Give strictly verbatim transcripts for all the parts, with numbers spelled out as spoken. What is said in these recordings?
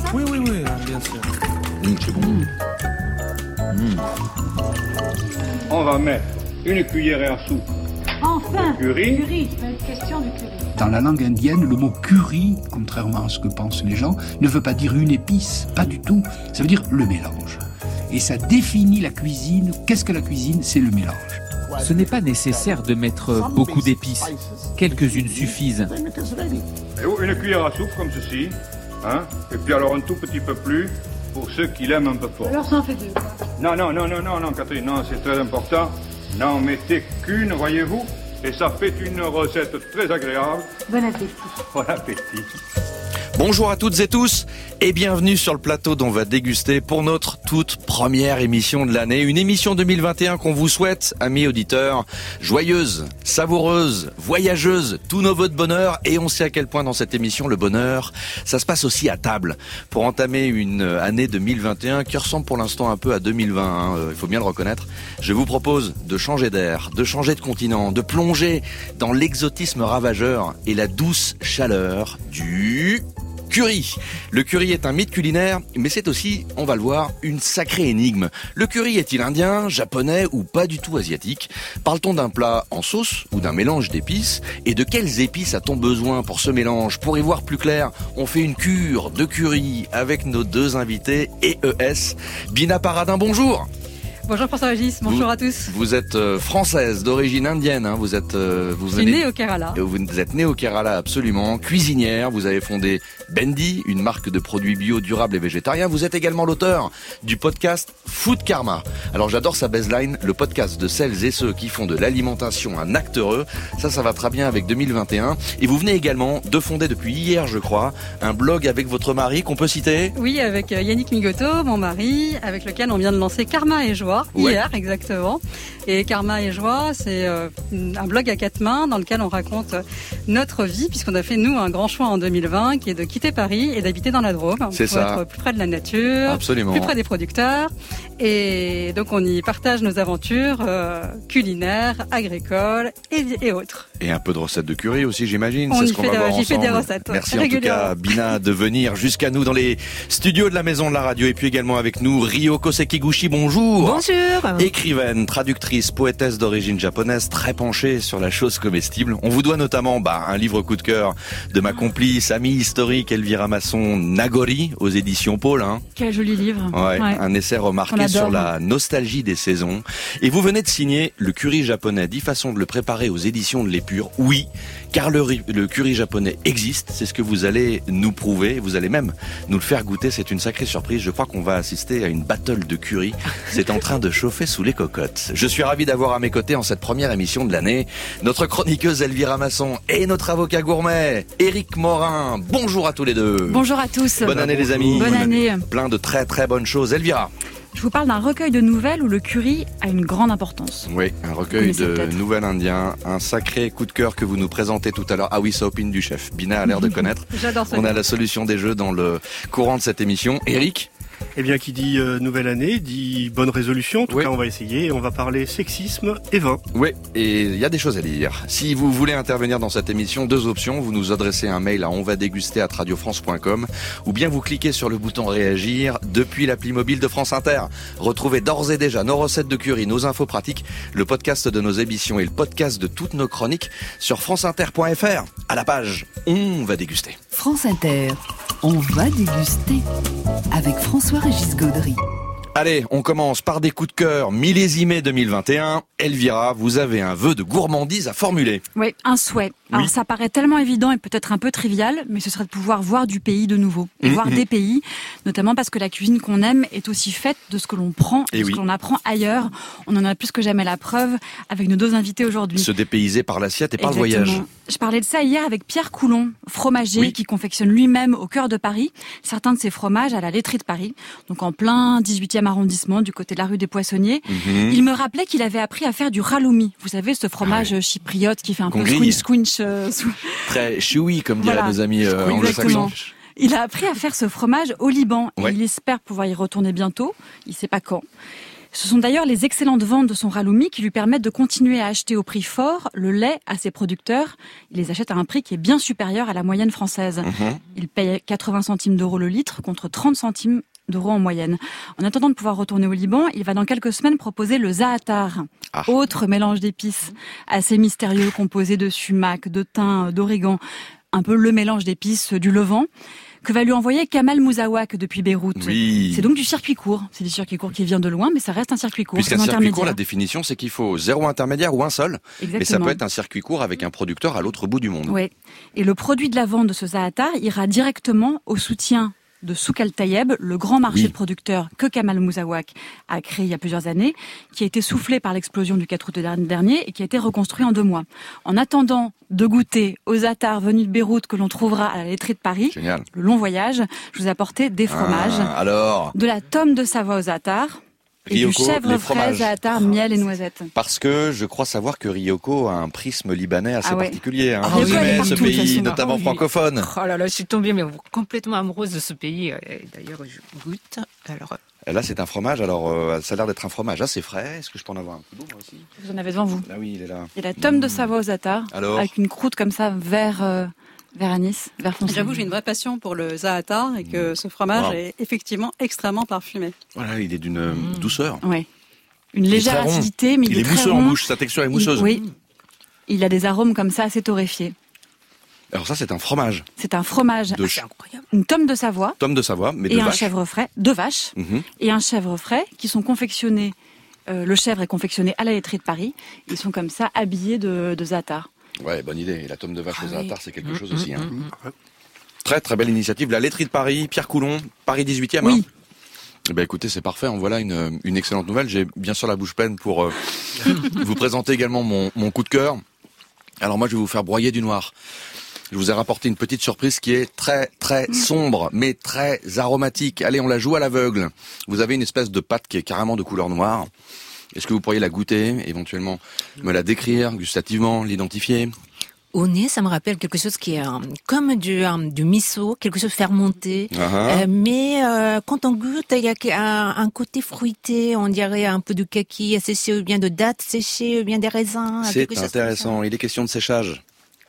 Oui, oui, oui, bien sûr. Mmh, c'est bon. Mmh. On va mettre une cuillère à soupe Enfin, de curry. curry, c'est une question du curry. Dans la langue indienne, le mot curry, contrairement à ce que pensent les gens, ne veut pas dire une épice, pas du tout. Ça veut dire le mélange. Et ça définit la cuisine. Qu'est-ce que la cuisine ? C'est le mélange. Ce n'est pas nécessaire de mettre beaucoup d'épices. Quelques-unes suffisent. Et une cuillère à soupe comme ceci. Hein? Et puis alors un tout petit peu plus pour ceux qui l'aiment un peu fort. Alors ça en fait deux. Non, non, non, non, non, non, Catherine, non, c'est très important. N'en mettez qu'une, voyez-vous, et ça fait une recette très agréable. Bon appétit. Bon appétit. Bonjour à toutes et tous et bienvenue sur le plateau dont on va déguster pour notre toute première émission de l'année. Une émission deux mille vingt et un qu'on vous souhaite, amis auditeurs, joyeuse, savoureuse, voyageuse, tous nos vœux de bonheur. Et on sait à quel point dans cette émission, le bonheur, ça se passe aussi à table. Pour entamer une année deux mille vingt et un qui ressemble pour l'instant un peu à deux mille vingt, hein, il faut bien le reconnaître, je vous propose de changer d'air, de changer de continent, de plonger dans l'exotisme ravageur et la douce chaleur du... curry. Le curry est un mythe culinaire, mais c'est aussi, on va le voir, une sacrée énigme. Le curry est-il indien, japonais ou pas du tout asiatique ? Parle-t-on d'un plat en sauce ou d'un mélange d'épices ? Et de quelles épices a-t-on besoin pour ce mélange ? Pour y voir plus clair, on fait une cure de curry avec nos deux invités E E S. Bina Paradin, bonjour. Bonjour François-Régis, bonjour vous, à tous. Vous êtes euh, française d'origine indienne, hein, vous êtes... Euh, vous Je suis née au Kerala. Vous êtes née au Kerala, absolument. Cuisinière, vous avez fondé Bendy, une marque de produits bio, durables et végétariens. Vous êtes également l'auteur du podcast Food Karma. Alors j'adore sa baseline, le podcast de celles et ceux qui font de l'alimentation un acte heureux. Ça, ça va très bien avec deux mille vingt et un. Et vous venez également de fonder depuis hier, je crois, un blog avec votre mari qu'on peut citer ? Oui, avec Yannick Migoto, mon mari, avec lequel on vient de lancer Karma et Joie. Ouais. Hier, exactement. Et Karma et Joie, c'est euh, un blog à quatre mains dans lequel on raconte notre vie, puisqu'on a fait, nous, un grand choix en deux mille vingt, qui est de quitter Paris et d'habiter dans la Drôme. C'est pour ça. être plus près de la nature, Absolument. plus près des producteurs. Et donc, on y partage nos aventures euh, culinaires, agricoles et, et autres. Et un peu de recettes de curry aussi, j'imagine. On C'est y ce qu'on fait va de- voir j'y fais ensemble. des recettes, ouais, Merci en tout régulièrement. cas, Bina, de venir jusqu'à nous dans les studios de la Maison de la Radio. Et puis également avec nous, Ryoko Sekiguchi, bonjour. Bonjour. Écrivaine, traductrice, poétesse d'origine japonaise, très penchée sur la chose comestible. On vous doit notamment bah, un livre coup de cœur de ma complice, amie historique Elvira Masson, Nagori, aux éditions Paul. Hein. Quel joli livre. Ouais, Ouais. un essai On remarqué adore. sur la nostalgie des saisons. Et vous venez de signer le curry japonais, dix façons de le préparer aux éditions de l'Épure. Oui, car le, ri- le curry japonais existe, c'est ce que vous allez nous prouver, vous allez même nous le faire goûter, c'est une sacrée surprise. Je crois qu'on va assister à une battle de curry. C'est en train de chauffer sous les cocottes. Je suis ravi d'avoir à mes côtés en cette première émission de l'année notre chroniqueuse Elvira Masson et notre avocat gourmet Éric Morin. Bonjour à tous les deux. Bonjour à tous. Bonne année les amis. Bonne année. Plein de très très bonnes choses. Elvira. Je vous parle d'un recueil de nouvelles où le curry a une grande importance. Oui, un recueil Vous connaissez de peut-être. nouvelles indiens, un sacré coup de cœur que vous nous présentez tout à l'heure. Ah oui, ça opine du chef. Bina a l'air de connaître. J'adore ce On a livre. la solution des jeux dans le courant de cette émission. Eric. Eh bien, qui dit euh, nouvelle année, dit bonne résolution. En tout Oui. cas, on va essayer. On va parler sexisme et vin. Oui, et il y a des choses à dire. Si vous voulez intervenir dans cette émission, deux options. Vous nous adressez un mail à onvadéguster arobase radiofrance point com ou bien vous cliquez sur le bouton réagir depuis l'appli mobile de France Inter. Retrouvez d'ores et déjà nos recettes de curry, nos infos pratiques, le podcast de nos émissions et le podcast de toutes nos chroniques sur franceinter point f r. À la page, on va déguster. France Inter, on va déguster avec François-Régis Gaudry. Allez, on commence par des coups de cœur millésimés deux mille vingt et un. Elvira, vous avez un vœu de gourmandise à formuler. Oui, un souhait. Alors Oui. ça paraît tellement évident et peut-être un peu trivial, mais ce serait de pouvoir voir du pays de nouveau. Et Mmh, voir mmh. des pays, notamment parce que la cuisine qu'on aime est aussi faite de ce que l'on prend et Eh de oui. ce que l'on apprend ailleurs. On en a plus que jamais la preuve avec nos deux invités aujourd'hui. Se dépayser par l'assiette et par le Exactement. voyage. Je parlais de ça hier avec Pierre Coulon, fromager Oui. qui confectionne lui-même au cœur de Paris certains de ses fromages à la laiterie de Paris, donc en plein dix-huitième arrondissement du côté de la rue des Poissonniers. Mhm. Il me rappelait qu'il avait appris à faire du raloumi. Vous savez, ce fromage Ah chypriote qui fait un Qu'on peu grille. squinch squinch. euh, sous- Très chewy, comme diraient Voilà. nos amis euh, Exactement. anglo-saxons. Il a appris à faire ce fromage au Liban et Ouais. il espère pouvoir y retourner bientôt. Il sait pas quand. Ce sont d'ailleurs les excellentes ventes de son raloumi qui lui permettent de continuer à acheter au prix fort le lait à ses producteurs. Il les achète à un prix qui est bien supérieur à la moyenne française. Mmh. Il paye quatre-vingts centimes d'euros le litre contre trente centimes d'euros en moyenne. En attendant de pouvoir retourner au Liban, il va dans quelques semaines proposer le za'atar, ah. autre mélange d'épices assez mystérieux composé de sumac, de thym, d'origan, un peu le mélange d'épices du Levant, que va lui envoyer Kamal Mouzawak depuis Beyrouth. Oui. C'est donc du circuit court. C'est du circuit court qui vient de loin, mais ça reste un circuit court. Puisqu'un circuit court, la définition, c'est qu'il faut zéro intermédiaire ou un seul. Exactement. Mais ça peut être un circuit court avec un producteur à l'autre bout du monde. Oui. Et le produit de la vente de ce za'atar ira directement au soutien de Souk Al-Tayeb, le grand marché oui. de producteurs que Kamal Mouzawak a créé il y a plusieurs années, qui a été soufflé par l'explosion du quatre août dernier et qui a été reconstruit en deux mois. En attendant de goûter aux za'atars venus de Beyrouth que l'on trouvera à la laiterie de Paris, Génial. Le long voyage, je vous ai apporté des fromages, ah, alors de la tome de Savoie aux za'atars, et Ryoko, du chèvre frais, za'atar, miel et noisettes. Parce que je crois savoir que Ryoko a un prisme libanais assez ah ouais. particulier. Hein. Ah oui, mais ce pays, notamment oh, francophone. Oh là là, je suis tombée mais complètement amoureuse de ce pays. D'ailleurs, je goûte. Alors... Et là, c'est un fromage. Alors, euh, ça a l'air d'être un fromage assez frais. Est-ce que je peux en avoir un petit bout, moi aussi ? Vous en avez devant vous. Ah oui, il est là. Il y a la tome mmh. de Savoie aux za'atar, avec une croûte comme ça, vert... Euh... Vers anis, vers foncé. J'avoue, j'ai une vraie passion pour le za'atar et que ce fromage wow. est effectivement extrêmement parfumé. Voilà, il est d'une mmh. douceur. Oui. Une légère acidité, mais il, il est, est très mousseux rond. en bouche, sa texture est mousseuse. Il, oui. Il a des arômes comme ça assez torréfiés. Alors ça, c'est un fromage. C'est un fromage. De... C'est incroyable. Une tome de Savoie. Tome de Savoie, mais de et vache. Et un chèvre frais, de vache. Mm-hmm. Et un chèvre frais qui sont confectionnés. Euh, le chèvre est confectionné à la laiterie de Paris. Ils sont comme ça habillés de, de za'atar. Ouais, bonne idée. Et la tome de vache ah, aux za'atar, oui. c'est quelque chose mmh, aussi. Hein. Mmh. Très très belle initiative. La laiterie de Paris, Pierre Coulon, Paris dix-huitième. Oui. Hein. Eh ben écoutez, c'est parfait. En voilà une, une excellente nouvelle. J'ai bien sûr la bouche pleine pour euh, vous présenter également mon, mon coup de cœur. Alors moi, je vais vous faire broyer du noir. Je vous ai rapporté une petite surprise qui est très très mmh. sombre, mais très aromatique. Allez, on la joue à l'aveugle. Vous avez une espèce de pâte qui est carrément de couleur noire. Est-ce que vous pourriez la goûter, éventuellement me la décrire gustativement, l'identifier ? Au nez, ça me rappelle quelque chose qui est euh, comme du, euh, du miso, quelque chose fermenté. Uh-huh. Euh, mais euh, quand on goûte, il y a un, un côté fruité, on dirait un peu de kaki séché ou bien de dattes séchées ou bien des raisins. C'est intéressant. Il est question de séchage.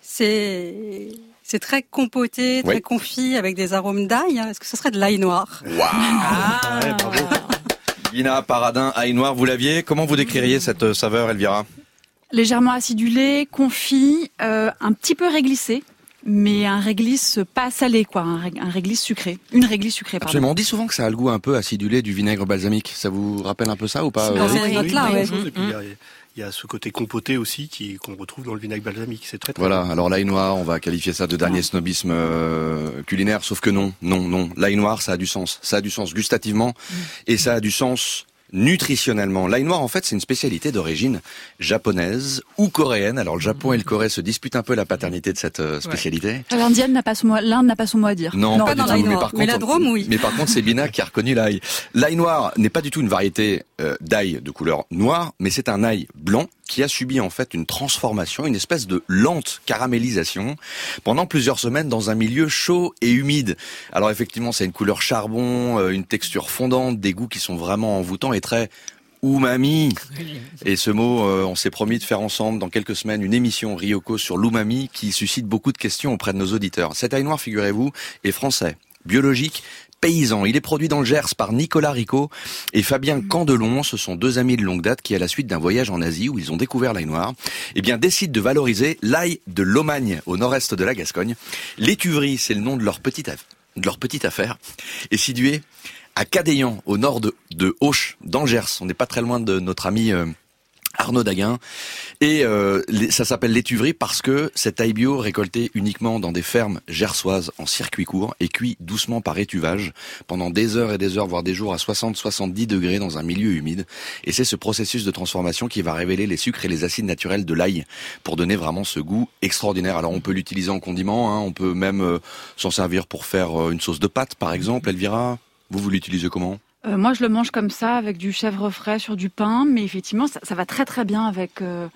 C'est... C'est très compoté, très oui. confit, avec des arômes d'ail. Est-ce que ce serait de l'ail noir ? Waouh ah. ouais, bravo. Guina Paradin, ail noir, vous l'aviez. Comment vous décririez cette saveur, Elvira ? Légèrement acidulé, confit, euh, un petit peu réglissé, mais un réglisse pas salé, quoi, un, ré- un réglisse sucré. Une réglisse sucrée, pardon. Absolument. On dit souvent que ça a le goût un peu acidulé du vinaigre balsamique. Ça vous rappelle un peu ça ou pas ? C'est dans ces oui, notes-là, oui, ouais. oui. Et puis, il y a, il y a ce côté compoté aussi qui, qu'on retrouve dans le vinaigre balsamique. C'est très, très Voilà. bon. Alors, l'ail noir, on va qualifier ça de dernier snobisme euh, culinaire, sauf que non, non, non. L'ail noir, ça a du sens. Ça a du sens gustativement mmh. et ça a du sens nutritionnellement. L'ail noir, en fait, c'est une spécialité d'origine japonaise ou coréenne. Alors, le Japon et le Corée se disputent un peu la paternité de cette euh, spécialité. Ouais. L'Indienne n'a pas son mot, l'Inde n'a pas son mot à dire. Non, non pas, pas du dans tout. l'ail noir. Mais par mais contre, la Drôme, oui. Mais par contre, c'est Bina qui a reconnu l'ail. L'ail noir n'est pas du tout une variété euh, d'ail de couleur noire, mais c'est un ail blanc qui a subi en fait une transformation, une espèce de lente caramélisation pendant plusieurs semaines dans un milieu chaud et humide. Alors effectivement, c'est une couleur charbon, euh, une texture fondante, des goûts qui sont vraiment envoûtants et très umami. Et ce mot, euh, on s'est promis de faire ensemble dans quelques semaines une émission Ryoko sur l'umami qui suscite beaucoup de questions auprès de nos auditeurs. Cet ail noir, figurez-vous, est français, biologique, paysan. Il est produit dans le Gers par Nicolas Ricot et Fabien Candelon. Ce sont deux amis de longue date qui, à la suite d'un voyage en Asie où ils ont découvert l'ail noir, eh bien, décident de valoriser l'ail de Lomagne, au nord-est de la Gascogne. L'étuverie, c'est le nom de leur petite, aff- de leur petite affaire, est située à Cadéan, au nord de, de Auch, dans le Gers. On n'est pas très loin de notre ami euh, Arnaud Daguin. Et euh, les, ça s'appelle l'étuverie parce que cet ail bio récolté uniquement dans des fermes gersoises en circuit court et cuit doucement par étuvage pendant des heures et des heures, voire des jours à soixante à soixante-dix degrés dans un milieu humide. Et c'est ce processus de transformation qui va révéler les sucres et les acides naturels de l'ail pour donner vraiment ce goût extraordinaire. Alors on peut l'utiliser en condiment, hein, on peut même euh, s'en servir pour faire euh, une sauce de pâte par exemple, Elvira. Vous, vous l'utilisez comment ? Euh, moi, je le mange comme ça, avec du chèvre frais sur du pain, mais effectivement, ça, ça va très très bien avec euh,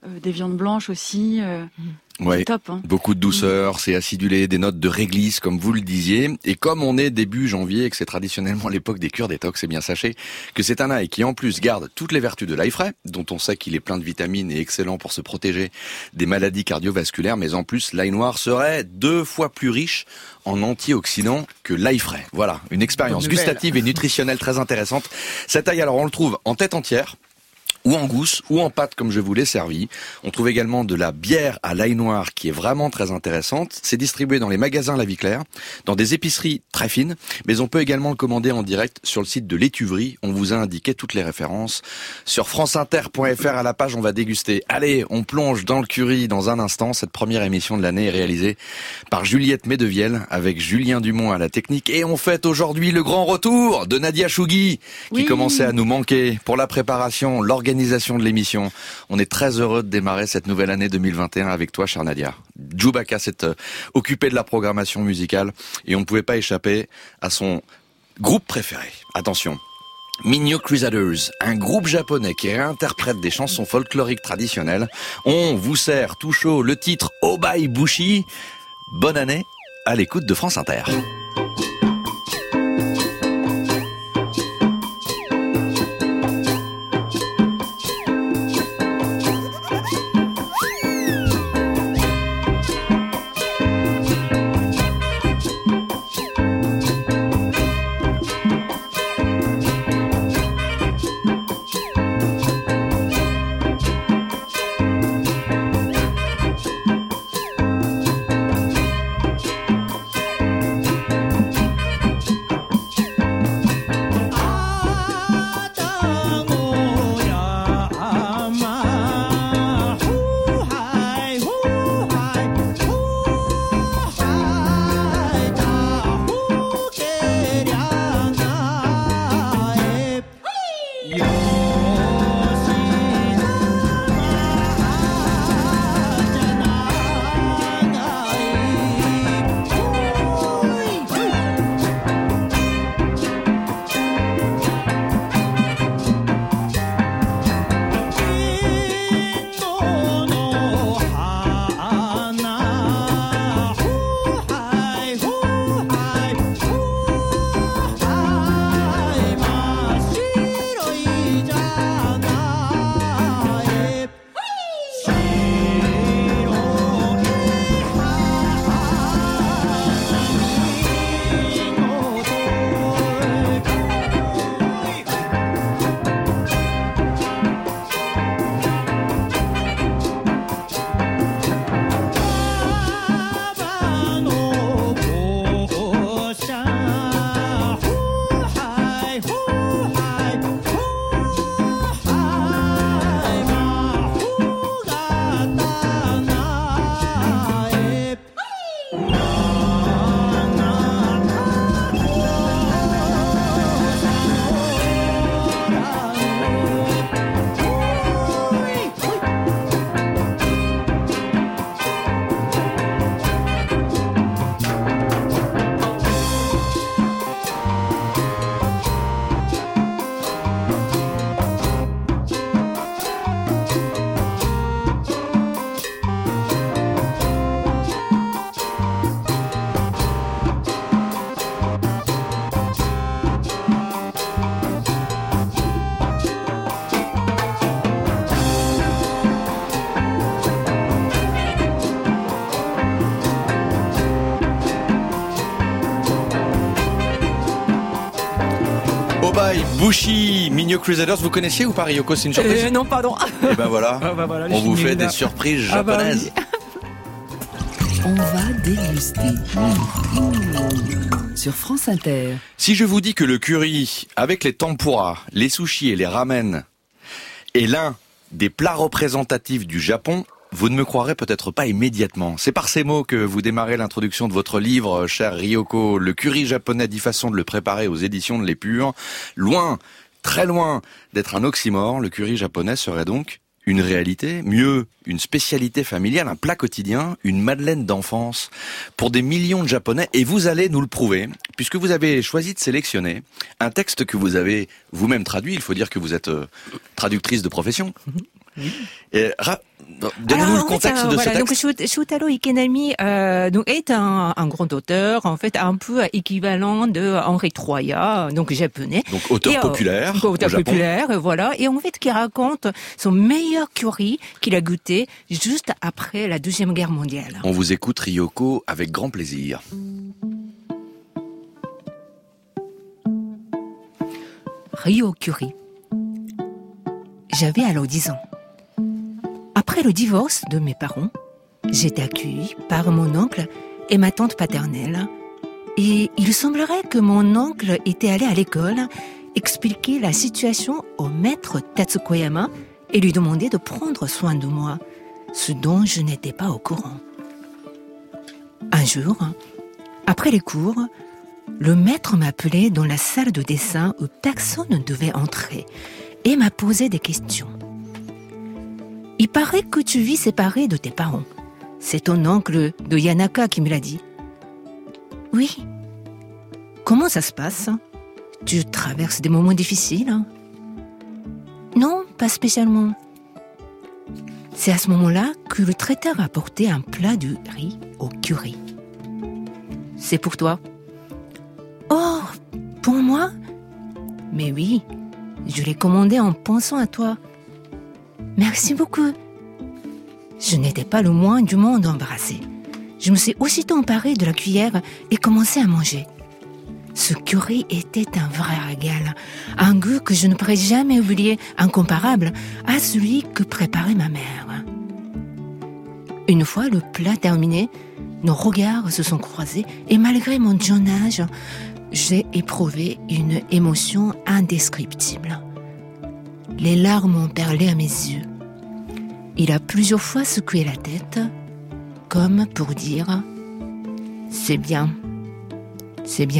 euh, des viandes blanches aussi. Euh, ouais, c'est top. Hein. Beaucoup de douceur, c'est acidulé, des notes de réglisse, comme vous le disiez. Et comme on est début janvier et que c'est traditionnellement l'époque des cures détox, eh bien sachez que c'est un ail qui en plus garde toutes les vertus de l'ail frais, dont on sait qu'il est plein de vitamines et excellent pour se protéger des maladies cardiovasculaires, mais en plus l'ail noir serait deux fois plus riche en antioxydants que l'ail frais. Voilà, une expérience gustative et nutritionnelle très intéressante. Cet ail, alors on le trouve en tête entière, ou en gousse, ou en pâte comme je vous l'ai servi. On trouve également de la bière à l'ail noir qui est vraiment très intéressante. C'est distribué dans les magasins La Vie Claire, dans des épiceries très fines, mais on peut également le commander en direct sur le site de l'Étuverie. On vous a indiqué toutes les références sur franceinter point f r à la page On va déguster. Allez, on plonge dans le curry dans un instant. Cette première émission de l'année est réalisée par Juliette Medevielle avec Julien Dumont à la technique. Et on fête aujourd'hui le grand retour de Nadia Chougui, qui oui. commençait à nous manquer pour la préparation, l'organisation Organisation de l'émission. On est très heureux de démarrer cette nouvelle année deux mille vingt et un avec toi, chère Nadia. Djoubaka s'est euh, occupé de la programmation musicale et on ne pouvait pas échapper à son groupe préféré. Attention, Minyo Crusaders, un groupe japonais qui réinterprète des chansons folkloriques traditionnelles. On vous sert tout chaud le titre Obai Bushi. Bonne année à l'écoute de France Inter. Obai Bushi, Minyo Crusaders, vous connaissiez ou pas, Ryoko? C'est une surprise? euh, Non, pardon. Et ben voilà, ah bah voilà on vous fait des surprises japonaises. Ah bah oui. On va déguster mmh. sur France Inter. Si je vous dis que le curry, avec les tempura, les sushis et les ramen, est l'un des plats représentatifs du Japon, vous ne me croirez peut-être pas immédiatement. C'est par ces mots que vous démarrez l'introduction de votre livre, cher Ryoko, Le curry japonais, dix façons de le préparer aux éditions de l'Épure. Loin, très loin d'être un oxymore, le curry japonais serait donc une réalité, mieux, une spécialité familiale, un plat quotidien, une madeleine d'enfance pour des millions de Japonais. Et vous allez nous le prouver, puisque vous avez choisi de sélectionner un texte que vous avez vous-même traduit. Il faut dire que vous êtes euh, traductrice de profession. Et, ra... Donnez-nous le contexte fait, de voilà, ce texte. Donc, Shotaro Ikenami euh, donc est un, un grand auteur, en fait, un peu équivalent de Henri Troya, donc japonais. Donc auteur et, populaire. Euh, auteur au Japon. populaire, voilà. Et en fait, qui raconte son meilleur curry qu'il a goûté juste après la Deuxième Guerre mondiale. On vous écoute, Ryoko, avec grand plaisir. Ryo Curry. J'avais alors dix ans. Après le divorce de mes parents, j'étais accueillie par mon oncle et ma tante paternelle. Et il semblerait que mon oncle était allé à l'école expliquer la situation au maître Tatsukoyama et lui demander de prendre soin de moi, ce dont je n'étais pas au courant. Un jour, après les cours, le maître m'appelait dans la salle de dessin où personne ne devait entrer et m'a posé des questions. Il paraît que tu vis séparé de tes parents. C'est ton oncle de Yanaka qui me l'a dit. Oui. Comment ça se passe? Tu traverses des moments difficiles? Non, pas spécialement. C'est à ce moment-là que le traiteur a apporté un plat de riz au curry. C'est pour toi. Oh, pour moi? Mais oui, je l'ai commandé en pensant à toi. Merci beaucoup. Je n'étais pas le moins du monde embarrassé. Je me suis aussitôt emparée de la cuillère et commencé à manger. Ce curry était un vrai régal, un goût que je ne pourrais jamais oublier, incomparable à celui que préparait ma mère. Une fois le plat terminé, nos regards se sont croisés et malgré mon jeune âge, j'ai éprouvé une émotion indescriptible. Les larmes ont perlé à mes yeux. Il a plusieurs fois secoué la tête, comme pour dire « C'est bien, c'est bien ».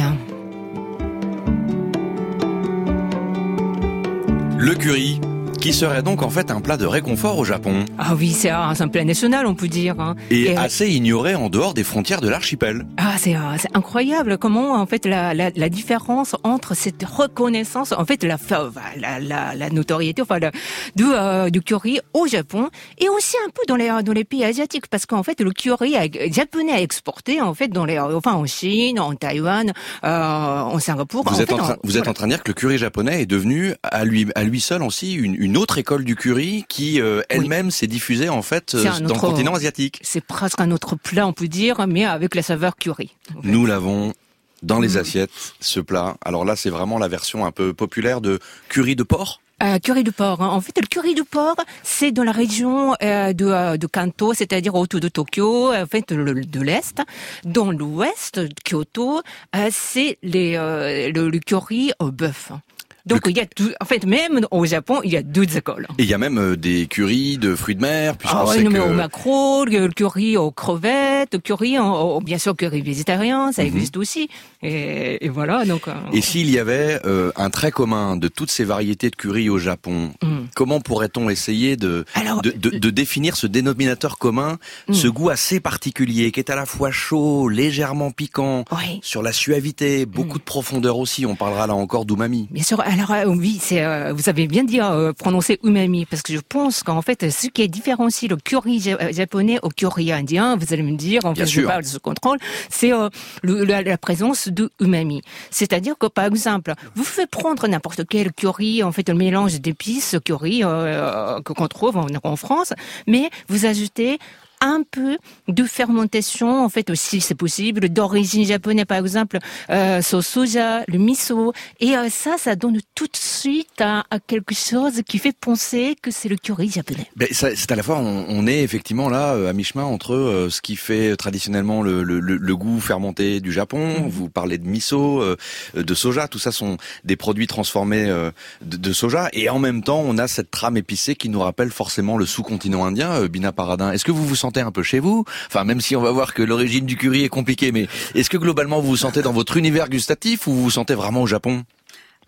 Le curry, qui serait donc en fait un plat de réconfort au Japon. Ah oui, c'est un, c'est un plat national, on peut dire. Hein. Et, Et assez ignoré en dehors des frontières de l'archipel. Ah, c'est, c'est incroyable comment en fait la, la, la différence entre cette reconnaissance, en fait la la, la, la notoriété, enfin le, du, euh, du curry au Japon et aussi un peu dans les dans les pays asiatiques, parce qu'en fait le curry japonais a exporté en fait dans les enfin en Chine, en Taïwan, euh, en Singapour. Vous en êtes fait, en train, en, vous voilà. êtes en train de dire que le curry japonais est devenu à lui à lui seul aussi une, une autre école du curry qui euh, elle-même oui. s'est diffusée en fait euh, dans autre, le continent asiatique. C'est presque un autre plat, on peut dire, mais avec la saveur curry. En fait. Nous l'avons dans les mmh. assiettes, ce plat. Alors là, c'est vraiment la version un peu populaire de curry de porc. Euh, curry de porc. Hein. En fait, le curry de porc, c'est dans la région euh, de, euh, de Kanto, c'est-à-dire autour de Tokyo, en fait, le, de l'est. Dans l'ouest, de Kyoto, euh, c'est les, euh, le, le curry au bœuf. Donc, le... il y a tout, en fait, même au Japon, il y a deux écoles. Et il y a même euh, des currys de fruits de mer, puisqu'on ah, sait ouais, que... mais au maquereau, le curry aux crevettes, le curry, en, bien sûr, curry végétarien, ça mm-hmm. existe aussi. Et, et voilà, donc... Euh... Et s'il y avait euh, un trait commun de toutes ces variétés de curry au Japon, mm. comment pourrait-on essayer de, Alors, de, de, de définir ce dénominateur commun, mm. ce goût assez particulier, qui est à la fois chaud, légèrement piquant, oui. sur la suavité, beaucoup mm. de profondeur aussi, on parlera là encore d'umami. Bien sûr. Alors euh, oui, c'est euh, vous avez bien dit euh, prononcer umami, parce que je pense qu'en fait ce qui différencie le curry japonais au curry indien, vous allez me dire, en fait, je parle de ce contrôle, c'est euh, le, la, la présence de umami. C'est-à-dire que par exemple, vous faites prendre n'importe quel curry, en fait un mélange d'épices curry euh, qu'on trouve en, en France, mais vous ajoutez un peu de fermentation, en fait aussi c'est possible, d'origine japonaise par exemple, euh, sauce soja, le miso, et euh, ça, ça donne tout de suite à, à quelque chose qui fait penser que c'est le curry japonais. Ben, ça, c'est à la fois, on, on est effectivement là à mi-chemin entre euh, ce qui fait traditionnellement le, le, le, le goût fermenté du Japon, mmh. vous parlez de miso, euh, de soja, tout ça sont des produits transformés euh, de, de soja, et en même temps on a cette trame épicée qui nous rappelle forcément le sous-continent indien, euh, Bina Paradin. Est-ce que vous vous sentez un peu chez vous, enfin même si on va voir que l'origine du curry est compliquée, mais est-ce que globalement vous vous sentez dans votre univers gustatif ou vous vous sentez vraiment au Japon?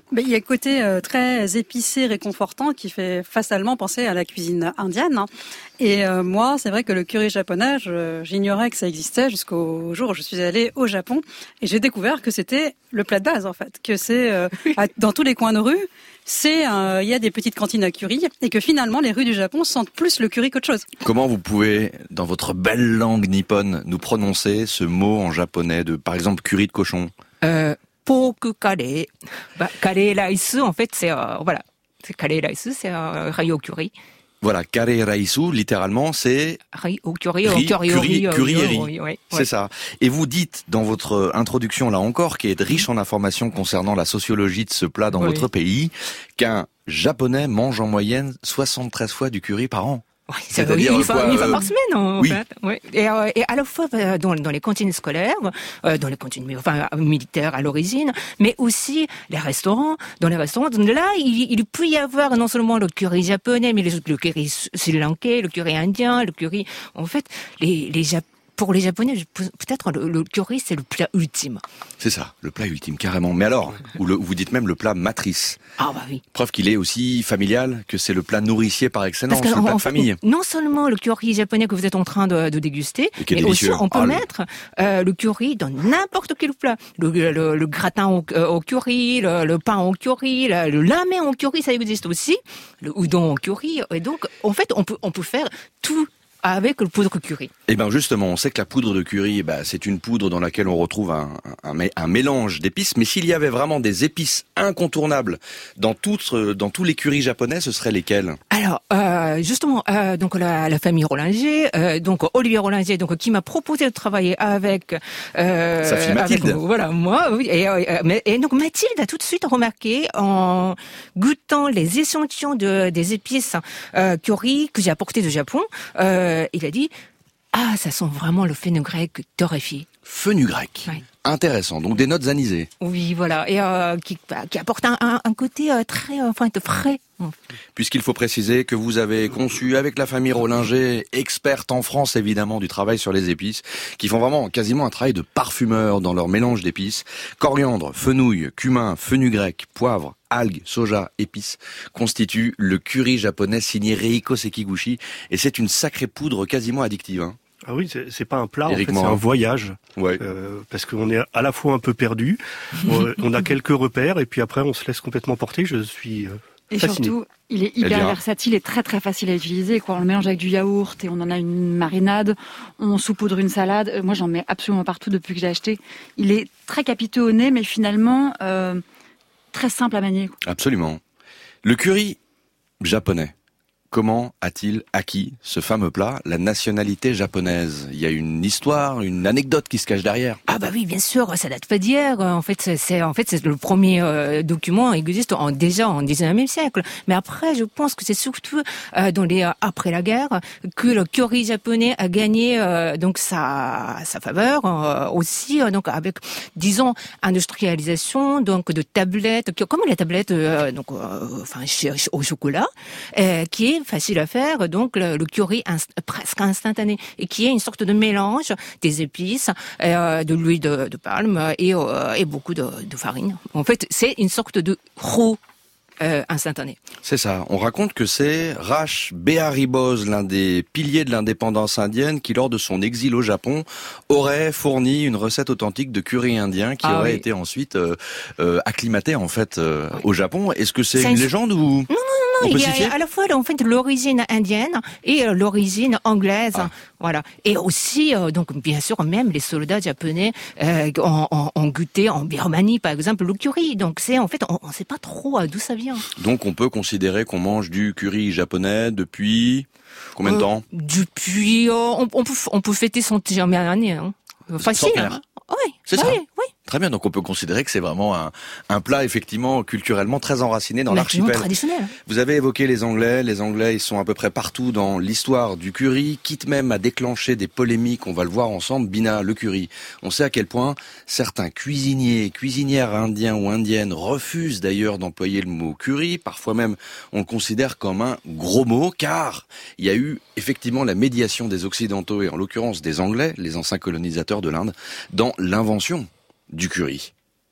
Ben, il y a le côté euh, très épicé, réconfortant qui fait fatalement penser à la cuisine indienne. Hein. Et euh, moi, c'est vrai que le curry japonais, je, j'ignorais que ça existait jusqu'au jour où je suis allée au Japon et j'ai découvert que c'était le plat de base en fait, que c'est euh, à, dans tous les coins de rue, c'est euh, il y a des petites cantines à curry et que finalement les rues du Japon sentent plus le curry qu'autre chose. Comment vous pouvez, dans votre belle langue nippone, nous prononcer ce mot en japonais de, par exemple, curry de cochon? Euh, Poku kare. Bah, kare rice, en fait, c'est, euh, voilà. C'est kare rice, c'est euh, riz au curry. Voilà, kare raisu, littéralement, c'est... Riz au curry, riz, curry, curry, curry, curry et riz. oui, oui, c'est oui. ça. Et vous dites, dans votre introduction, là encore, qui est riche en informations concernant la sociologie de ce plat dans Oui. votre pays, qu'un Japonais mange en moyenne soixante-treize fois du curry par an. Oui, c'est C'est-à-dire une fois, quoi, une fois euh, par semaine, en oui. fait. Oui. Et, euh, et à la fois euh, dans, dans les cantines scolaires, euh, dans les cantines enfin, militaires à l'origine, mais aussi les restaurants. Dans les restaurants, là, il, il peut y avoir non seulement le curry japonais, mais les, le curry sri-lankais, le curry indien, le curry... En fait, les, les Japonais, pour les Japonais, peut-être le, le curry, c'est le plat ultime. C'est ça, le plat ultime, carrément. Mais alors, ou le, vous dites même le plat matrice. Ah bah oui. Preuve qu'il est aussi familial, que c'est le plat nourricier par excellence, Parce que, le plat en de fait, famille. non seulement le curry japonais que vous êtes en train de, de déguster, Et qui est mais aussi délicieux. on peut Ah, le- mettre euh, le curry dans n'importe quel plat. Le, le, le gratin au, euh, au curry, le, le pain au curry, le, le lamen au curry, ça existe aussi. Le udon au curry. Et donc, en fait, on peut, on peut faire tout avec le poudre curry. Eh ben justement, on sait que la poudre de curry, bah, c'est une poudre dans laquelle on retrouve un, un, un, un mélange d'épices. Mais s'il y avait vraiment des épices incontournables dans, toutes, dans tous les currys japonais, ce seraient lesquels? Alors, euh, justement, euh, donc la, la famille Rollinger, euh, donc Olivier Rollinger, donc qui m'a proposé de travailler avec euh, sa fille Mathilde. avec, voilà, moi, oui. Et, euh, mais, et donc Mathilde a tout de suite remarqué en goûtant les échantillons de des épices euh, curry que j'ai apporté du Japon. Euh, il a dit ah, ça sent vraiment le fenugrec torréfié. Fenugrec. Ouais. Intéressant. Donc des notes anisées. Oui, voilà, et euh, qui, qui apporte un, un, un côté euh, très, euh, enfin, frais. Puisqu'il faut préciser que vous avez conçu avec la famille Rollinger, experte en France évidemment du travail sur les épices, qui font vraiment quasiment un travail de parfumeur dans leur mélange d'épices. Coriandre, fenouil, cumin, fenugrec, poivre, algues, soja, épices, constituent le curry japonais signé Reiko Sekiguchi. Et c'est une sacrée poudre quasiment addictive. Hein. Ah oui, c'est, c'est pas un plat, Éric en fait, c'est Morin. un voyage. Ouais. Euh, parce qu'on est à la fois un peu perdu, on, on a quelques repères, et puis après on se laisse complètement porter. Je suis euh, Et fasciné. surtout, il est hyper Elvira. versatile et très très facile à utiliser. Quoi. On le mélange avec du yaourt et on en a une marinade. On saupoudre une salade. Euh, Moi, j'en mets absolument partout depuis que j'ai acheté. Il est très capiteux au nez, mais finalement euh, très simple à manier. Quoi. Absolument. Le curry japonais. Comment a-t-il acquis ce fameux plat, la nationalité japonaise? Il y a une histoire, une anecdote qui se cache derrière. Ah bah oui, bien sûr, ça date pas d'hier. En fait, c'est, c'est en fait c'est le premier euh, document qui existe en, déjà en dix-neuvième siècle. Mais après, je pense que c'est surtout euh, dans les euh, après la guerre que le curry japonais a gagné euh, donc sa sa faveur euh, aussi euh, donc avec disons industrialisation donc de tablettes comme les tablettes euh, donc euh, enfin chez- au chocolat euh, qui est facile à faire, donc le, le curry inst- presque instantané, et qui est une sorte de mélange des épices, euh, de l'huile de, de palme et, euh, et beaucoup de, de farine. En fait, c'est une sorte de roux euh, instantané. C'est ça. On raconte que c'est Rash Behari Bose, l'un des piliers de l'indépendance indienne, qui lors de son exil au Japon aurait fourni une recette authentique de curry indien qui Ah aurait oui. été ensuite euh, euh, acclimatée en fait euh, Oui. au Japon. Est-ce que c'est C'est une une- légende ou on Non, peut il y s'y fier a à la fois en fait l'origine indienne et euh, l'origine anglaise, Ah. voilà. Et aussi euh, donc bien sûr même les soldats japonais euh, ont, ont, ont goûté en Birmanie par exemple le curry. Donc c'est en fait on, on sait pas trop euh, d'où ça vient. Donc on peut considérer qu'on mange du curry japonais depuis combien de Euh, temps? Depuis, euh, on, on peut on peut fêter son dernière année. Hein. Facile. Centenaire. Hein. Oui, C'est oui, ça. oui. Très bien, donc on peut considérer que c'est vraiment un, un plat effectivement culturellement très enraciné dans Relativement l'archipel. traditionnel. Vous avez évoqué les Anglais. Les Anglais, ils sont à peu près partout dans l'histoire du curry, quitte même à déclencher des polémiques. On va le voir ensemble. Bina, le curry. On sait à quel point certains cuisiniers, cuisinières indiens ou indiennes refusent d'ailleurs d'employer le mot curry. Parfois même, on le considère comme un gros mot, car il y a eu effectivement la médiation des Occidentaux et en l'occurrence des Anglais, les anciens colonisateurs de l'Inde, dans l'invention du curry.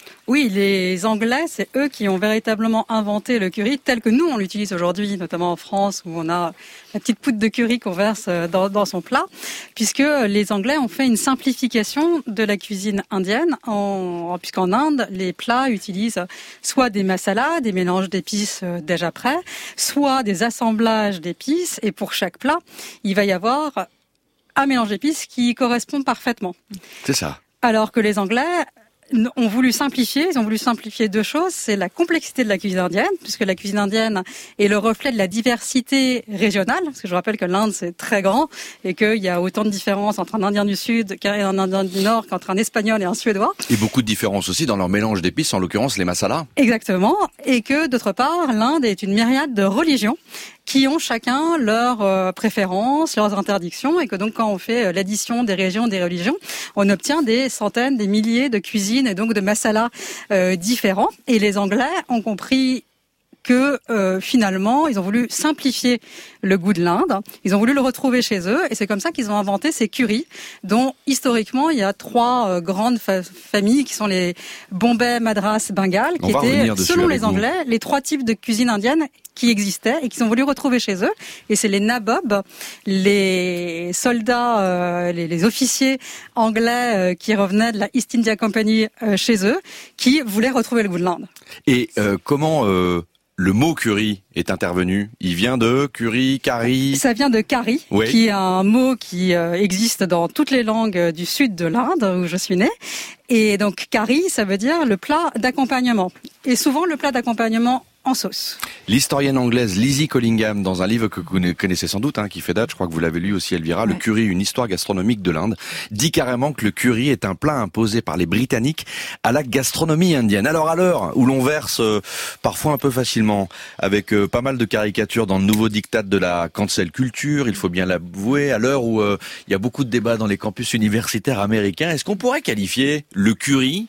Oui, les Anglais, c'est eux qui ont véritablement inventé le curry tel que nous on l'utilise aujourd'hui, notamment en France où on a la petite poudre de curry qu'on verse dans, dans son plat, puisque les Anglais ont fait une simplification de la cuisine indienne, en, puisqu'en Inde, les plats utilisent soit des masalas, des mélanges d'épices déjà prêts, soit des assemblages d'épices, et pour chaque plat, il va y avoir un mélange d'épices qui correspond parfaitement. C'est ça. Alors que les Anglais ont voulu simplifier, ils ont voulu simplifier deux choses, c'est la complexité de la cuisine indienne, puisque la cuisine indienne est le reflet de la diversité régionale, parce que je rappelle que l'Inde c'est très grand, et qu'il y a autant de différences entre un Indien du Sud et un Indien du Nord qu'entre un Espagnol et un Suédois. Et beaucoup de différences aussi dans leur mélange d'épices, en l'occurrence les masalas. Exactement, et que d'autre part, l'Inde est une myriade de religions, qui ont chacun leurs euh, préférences, leurs interdictions, et que donc quand on fait euh, l'addition des régions, des religions, on obtient des centaines, des milliers de cuisines et donc de masalas euh, différents. Et les Anglais ont compris que euh, finalement, ils ont voulu simplifier le goût de l'Inde, ils ont voulu le retrouver chez eux, et c'est comme ça qu'ils ont inventé ces currys, dont historiquement, il y a trois euh, grandes fa- familles qui sont les Bombay, Madras, Bengale, qui étaient, selon les Anglais, vous. les trois types de cuisine indienne qui existaient et qu'ils ont voulu retrouver chez eux. Et c'est les nabobs, les soldats, euh, les, les officiers anglais euh, qui revenaient de la East India Company euh, chez eux, qui voulaient retrouver le goût de l'Inde. Et euh, comment euh, le mot curry est intervenu? Il vient de curry, curry. Ça vient de curry, oui. qui est un mot qui euh, existe dans toutes les langues du sud de l'Inde, où je suis née. Et donc curry, ça veut dire le plat d'accompagnement. Et souvent le plat d'accompagnement en sauce. L'historienne anglaise Lizzie Collingham, dans un livre que vous connaissez sans doute, hein, qui fait date, je crois que vous l'avez lu aussi Elvira, ouais. Le curry, une histoire gastronomique de l'Inde, dit carrément que le curry est un plat imposé par les Britanniques à la gastronomie indienne. Alors à l'heure où l'on verse euh, parfois un peu facilement, avec euh, pas mal de caricatures dans le nouveau diktat de la cancel culture, il faut bien l'avouer, à l'heure où euh, il y a beaucoup de débats dans les campus universitaires américains, est-ce qu'on pourrait qualifier le curry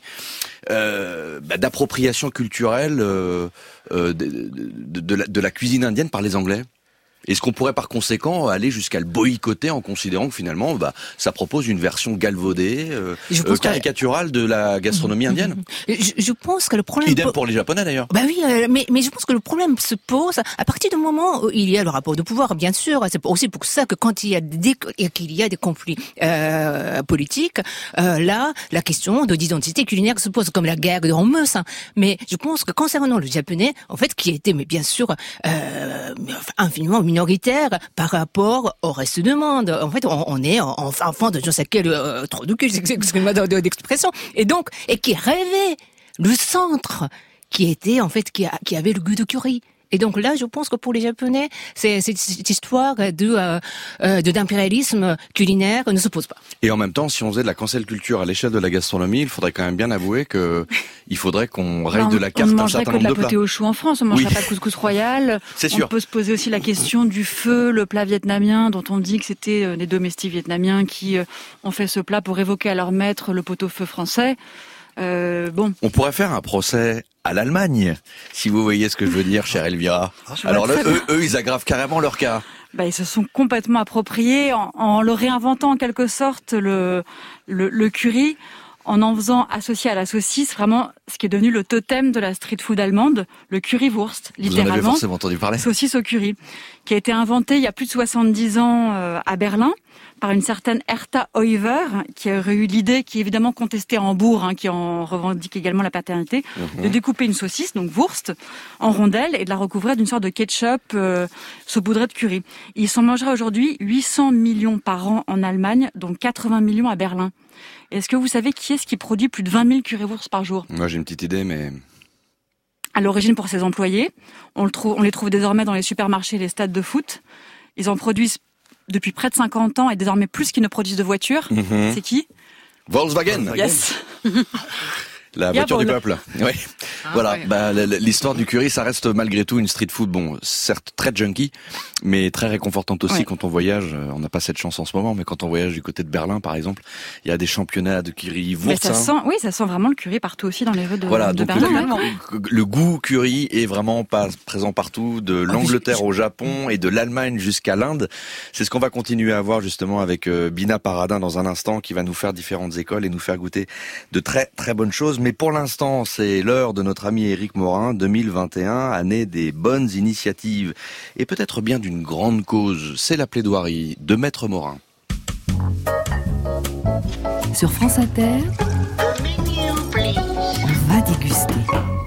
Euh, bah, d'appropriation culturelle euh, euh, de, de, de, la, de la cuisine indienne par les Anglais? Est-ce qu'on pourrait par conséquent aller jusqu'à le boycotter en considérant que finalement bah, ça propose une version galvaudée, euh, euh, caricaturale que... de la gastronomie indienne? je, je pense que le problème... Idem pour les Japonais d'ailleurs. Bah oui, euh, mais, mais je pense que le problème se pose à partir du moment où il y a le rapport de pouvoir, bien sûr. C'est aussi pour ça que quand il y a des, qu'il y a des conflits euh, politiques, euh, là, la question de d'identité culinaire se pose comme la guerre de Hormuz. Hein. Mais je pense que concernant le japonais, en fait, qui était, mais bien sûr, euh, infiniment minoritaire par rapport au reste du monde. En fait, on, on est en, en enfant de je sais quel euh, trop de cul, excusez-moi d'expression, et donc et qui rêvait le centre, qui était en fait qui, a, qui avait le goût de curry. Et donc là, je pense que pour les Japonais, c'est, c'est, cette histoire de, euh, de d'impérialisme culinaire ne se pose pas. Et en même temps, si on faisait de la cancel culture à l'échelle de la gastronomie, il faudrait quand même bien avouer que il faudrait qu'on raye de la carte un certain nombre de plats. On ne mangerait que de la potée au chou en France, on ne mangerait oui. pas de couscous royal. C'est on sûr. peut se poser aussi la question du feu, le plat vietnamien, dont on dit que c'était des domestiques vietnamiens qui ont fait ce plat pour évoquer à leur maître le pot-au-feu français. Euh, bon. On pourrait faire un procès à l'Allemagne, si vous voyez ce que je veux dire, chère Elvira. Alors là, eux, eux, ils aggravent carrément leur cas. Bah, ils se sont complètement appropriés en, en le réinventant en quelque sorte le, le, le curry, en en faisant associer à la saucisse vraiment ce qui est devenu le totem de la street food allemande, le currywurst, littéralement. Vous en avez forcément entendu parler. Saucisse au curry, qui a été inventé il y a plus de soixante-dix ans euh, à Berlin par une certaine Hertha Heuver, qui aurait eu l'idée, qui est évidemment contestée à Hambourg, hein, qui en revendique également la paternité, mmh. de découper une saucisse, donc Wurst, en rondelles et de la recouvrir d'une sorte de ketchup euh, saupoudré de curry. Il s'en mangera aujourd'hui huit cents millions par an en Allemagne, dont quatre-vingts millions à Berlin. Est-ce que vous savez qui est-ce qui produit plus de vingt mille currywursts par jour? Moi, j'ai une petite idée, mais... À l'origine pour ses employés. On, le trouve, on les trouve désormais dans les supermarchés et les stades de foot. Ils en produisent depuis près de cinquante ans et désormais plus qu'ils ne produisent de voitures. Mmh. C'est qui? Volkswagen. Yes. La voiture du peuple. Oui. Ah, voilà. ouais. Bah, l'histoire du curry, ça reste malgré tout une street food. Bon, certes très junky, mais très réconfortante aussi ouais. quand on voyage. On n'a pas cette chance en ce moment, mais quand on voyage du côté de Berlin, par exemple, il y a des championnats de curry. Mais ça sent, oui, ça sent vraiment le curry partout aussi dans les rues de, voilà, de donc Berlin. Le, le, le goût curry est vraiment pas présent partout, de l'Angleterre au Japon et de l'Allemagne jusqu'à l'Inde. C'est ce qu'on va continuer à voir justement avec Bina Paradin dans un instant, qui va nous faire différentes écoles et nous faire goûter de très très bonnes choses. mais pour l'instant, c'est l'heure de notre ami Éric Morin, deux mille vingt et un, année des bonnes initiatives, et peut-être bien d'une grande cause, c'est la plaidoirie de Maître Morin. Sur France Inter, on va déguster.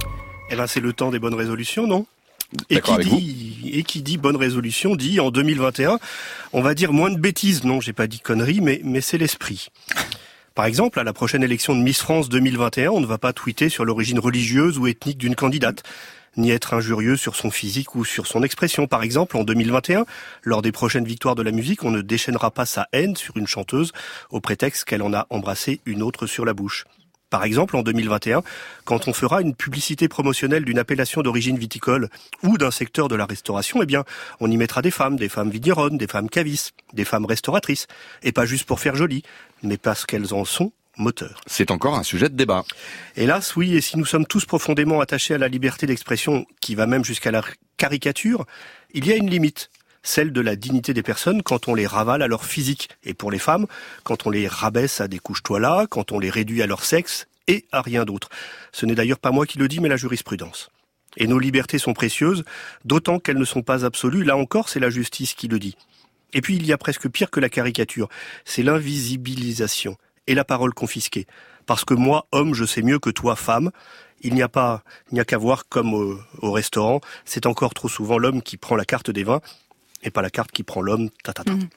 Eh ben, c'est le temps des bonnes résolutions, non ? Et D'accord qui, avec dit, et qui dit bonne résolution dit en deux mille vingt et un, on va dire moins de bêtises. Non, j'ai pas dit conneries, mais, mais c'est l'esprit. Par exemple, à la prochaine élection de Miss France deux mille vingt et un, on ne va pas tweeter sur l'origine religieuse ou ethnique d'une candidate, ni être injurieux sur son physique ou sur son expression. Par exemple, en deux mille vingt et un, lors des prochaines victoires de la musique, on ne déchaînera pas sa haine sur une chanteuse au prétexte qu'elle en a embrassé une autre sur la bouche. Par exemple, en deux mille vingt et un, quand on fera une publicité promotionnelle d'une appellation d'origine viticole ou d'un secteur de la restauration, eh bien, on y mettra des femmes, des femmes vigneronnes, des femmes cavistes, des femmes restauratrices. Et pas juste pour faire joli, mais parce qu'elles en sont moteurs. C'est encore un sujet de débat. Hélas, oui, et si nous sommes tous profondément attachés à la liberté d'expression, qui va même jusqu'à la caricature, il y a une limite. Celle de la dignité des personnes quand on les ravale à leur physique. Et pour les femmes, quand on les rabaisse à des couches-toi-là, quand on les réduit à leur sexe et à rien d'autre. Ce n'est d'ailleurs pas moi qui le dis, mais la jurisprudence. Et nos libertés sont précieuses, d'autant qu'elles ne sont pas absolues. Là encore, c'est la justice qui le dit. Et puis, il y a presque pire que la caricature. C'est l'invisibilisation et la parole confisquée. Parce que moi, homme, je sais mieux que toi, femme. Il n'y a pas, il n'y a qu'à voir comme au, au restaurant. C'est encore trop souvent l'homme qui prend la carte des vins. Et pas la carte qui prend l'homme, ta, ta, ta. Mmh.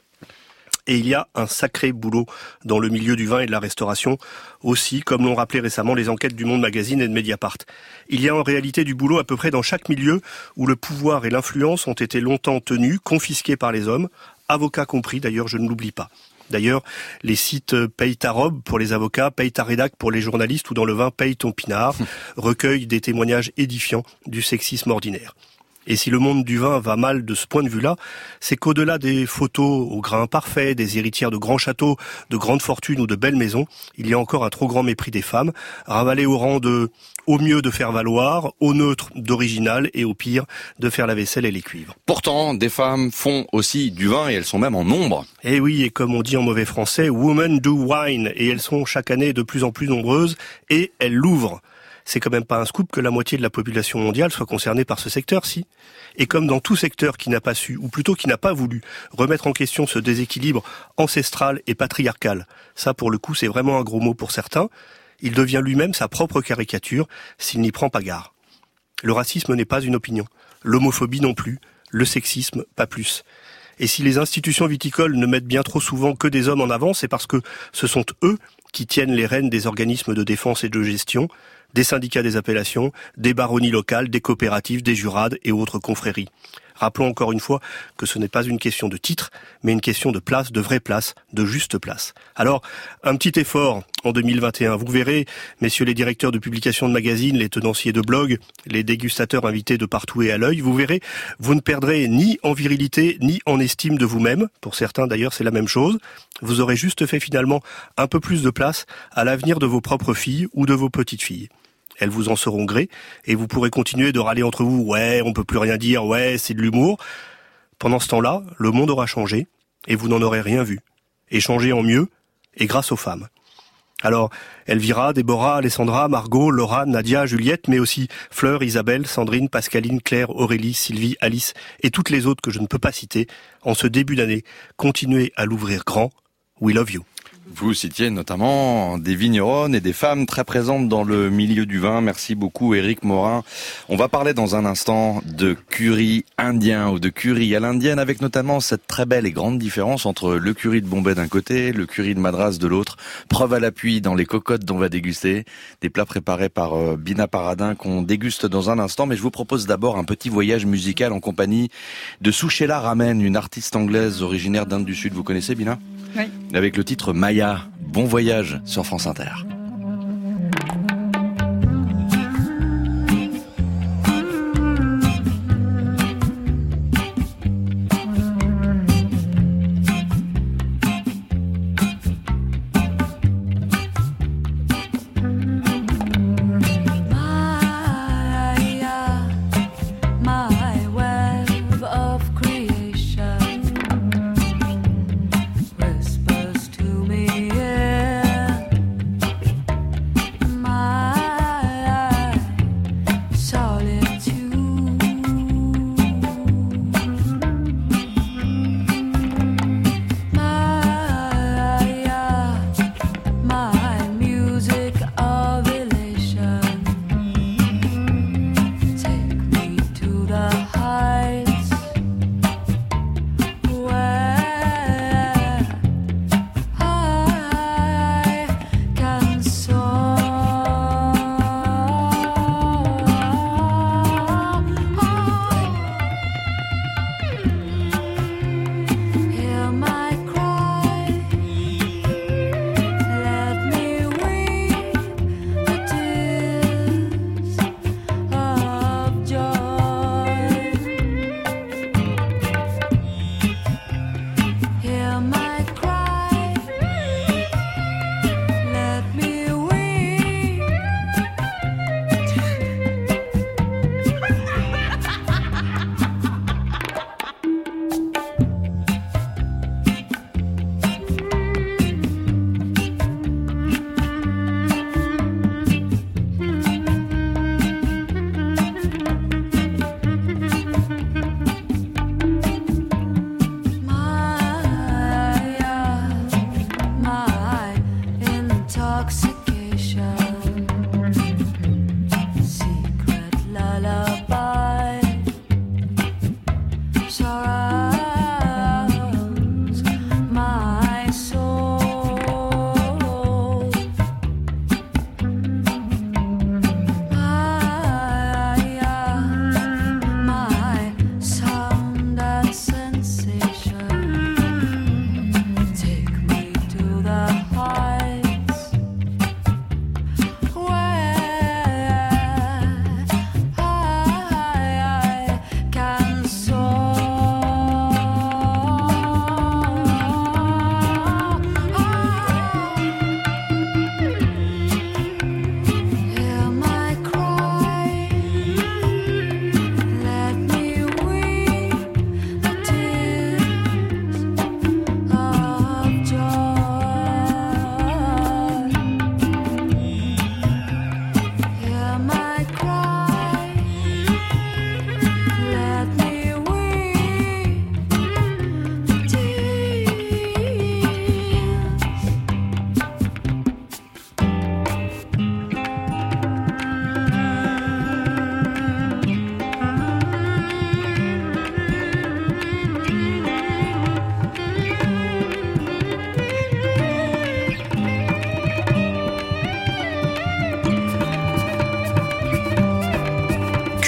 Et il y a un sacré boulot dans le milieu du vin et de la restauration, aussi, comme l'ont rappelé récemment les enquêtes du Monde Magazine et de Mediapart. Il y a en réalité du boulot à peu près dans chaque milieu où le pouvoir et l'influence ont été longtemps tenus, confisqués par les hommes, avocats compris, d'ailleurs je ne l'oublie pas. D'ailleurs, les sites Paye ta robe pour les avocats, Paye ta rédac pour les journalistes ou dans le vin Paye ton pinard recueillent des témoignages édifiants du sexisme ordinaire. Et si le monde du vin va mal de ce point de vue-là, c'est qu'au-delà des photos au grain parfait, des héritières de grands châteaux, de grandes fortunes ou de belles maisons, il y a encore un trop grand mépris des femmes, ravalées au rang de au mieux de faire valoir, au neutre d'original et au pire de faire la vaisselle et les cuivres. Pourtant, des femmes font aussi du vin et elles sont même en nombre. Et oui, et comme on dit en mauvais français, women do wine, et elles sont chaque année de plus en plus nombreuses et elles l'ouvrent. C'est quand même pas un scoop que la moitié de la population mondiale soit concernée par ce secteur-ci. Et comme dans tout secteur qui n'a pas su, ou plutôt qui n'a pas voulu, remettre en question ce déséquilibre ancestral et patriarcal, ça pour le coup c'est vraiment un gros mot pour certains, il devient lui-même sa propre caricature s'il n'y prend pas garde. Le racisme n'est pas une opinion, l'homophobie non plus, le sexisme pas plus. Et si les institutions viticoles ne mettent bien trop souvent que des hommes en avant, c'est parce que ce sont eux qui tiennent les rênes des organismes de défense et de gestion, des syndicats des appellations, des baronnies locales, des coopératives, des jurades et autres confréries. Rappelons encore une fois que ce n'est pas une question de titre, mais une question de place, de vraie place, de juste place. Alors, un petit effort en deux mille vingt et un. Vous verrez, messieurs les directeurs de publication de magazines, les tenanciers de blogs, les dégustateurs invités de partout et à l'œil, vous verrez, vous ne perdrez ni en virilité, ni en estime de vous-même. Pour certains, d'ailleurs, c'est la même chose. Vous aurez juste fait finalement un peu plus de place à l'avenir de vos propres filles ou de vos petites filles. Elles vous en seront gré, et vous pourrez continuer de râler entre vous, ouais, on peut plus rien dire, ouais, c'est de l'humour. Pendant ce temps-là, le monde aura changé, et vous n'en aurez rien vu. Et changé en mieux, et grâce aux femmes. Alors, Elvira, Déborah, Alessandra, Margot, Laura, Nadia, Juliette, mais aussi Fleur, Isabelle, Sandrine, Pascaline, Claire, Aurélie, Sylvie, Alice, et toutes les autres que je ne peux pas citer, en ce début d'année, continuez à l'ouvrir grand. We love you. Vous citiez notamment des vigneronnes et des femmes très présentes dans le milieu du vin. Merci beaucoup Éric Morin. On va parler dans un instant de curry indien ou de curry à l'indienne, avec notamment cette très belle et grande différence entre le curry de Bombay d'un côté, le curry de Madras de l'autre. Preuve à l'appui dans les cocottes dont on va déguster. Des plats préparés par Bina Paradin qu'on déguste dans un instant. Mais je vous propose d'abord un petit voyage musical en compagnie de Sushela Ramen, une artiste anglaise originaire d'Inde du Sud. Vous connaissez Bina ? Oui. Avec le titre Maya. Bon voyage sur France Inter. Whispers to me, yeah.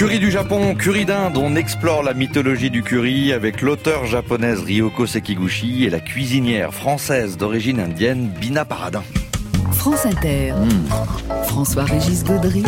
Curry du Japon, curry d'Inde, on explore la mythologie du curry avec l'auteure japonaise Ryoko Sekiguchi et la cuisinière française d'origine indienne Bina Paradin. France Inter, mmh. François-Régis Gaudry,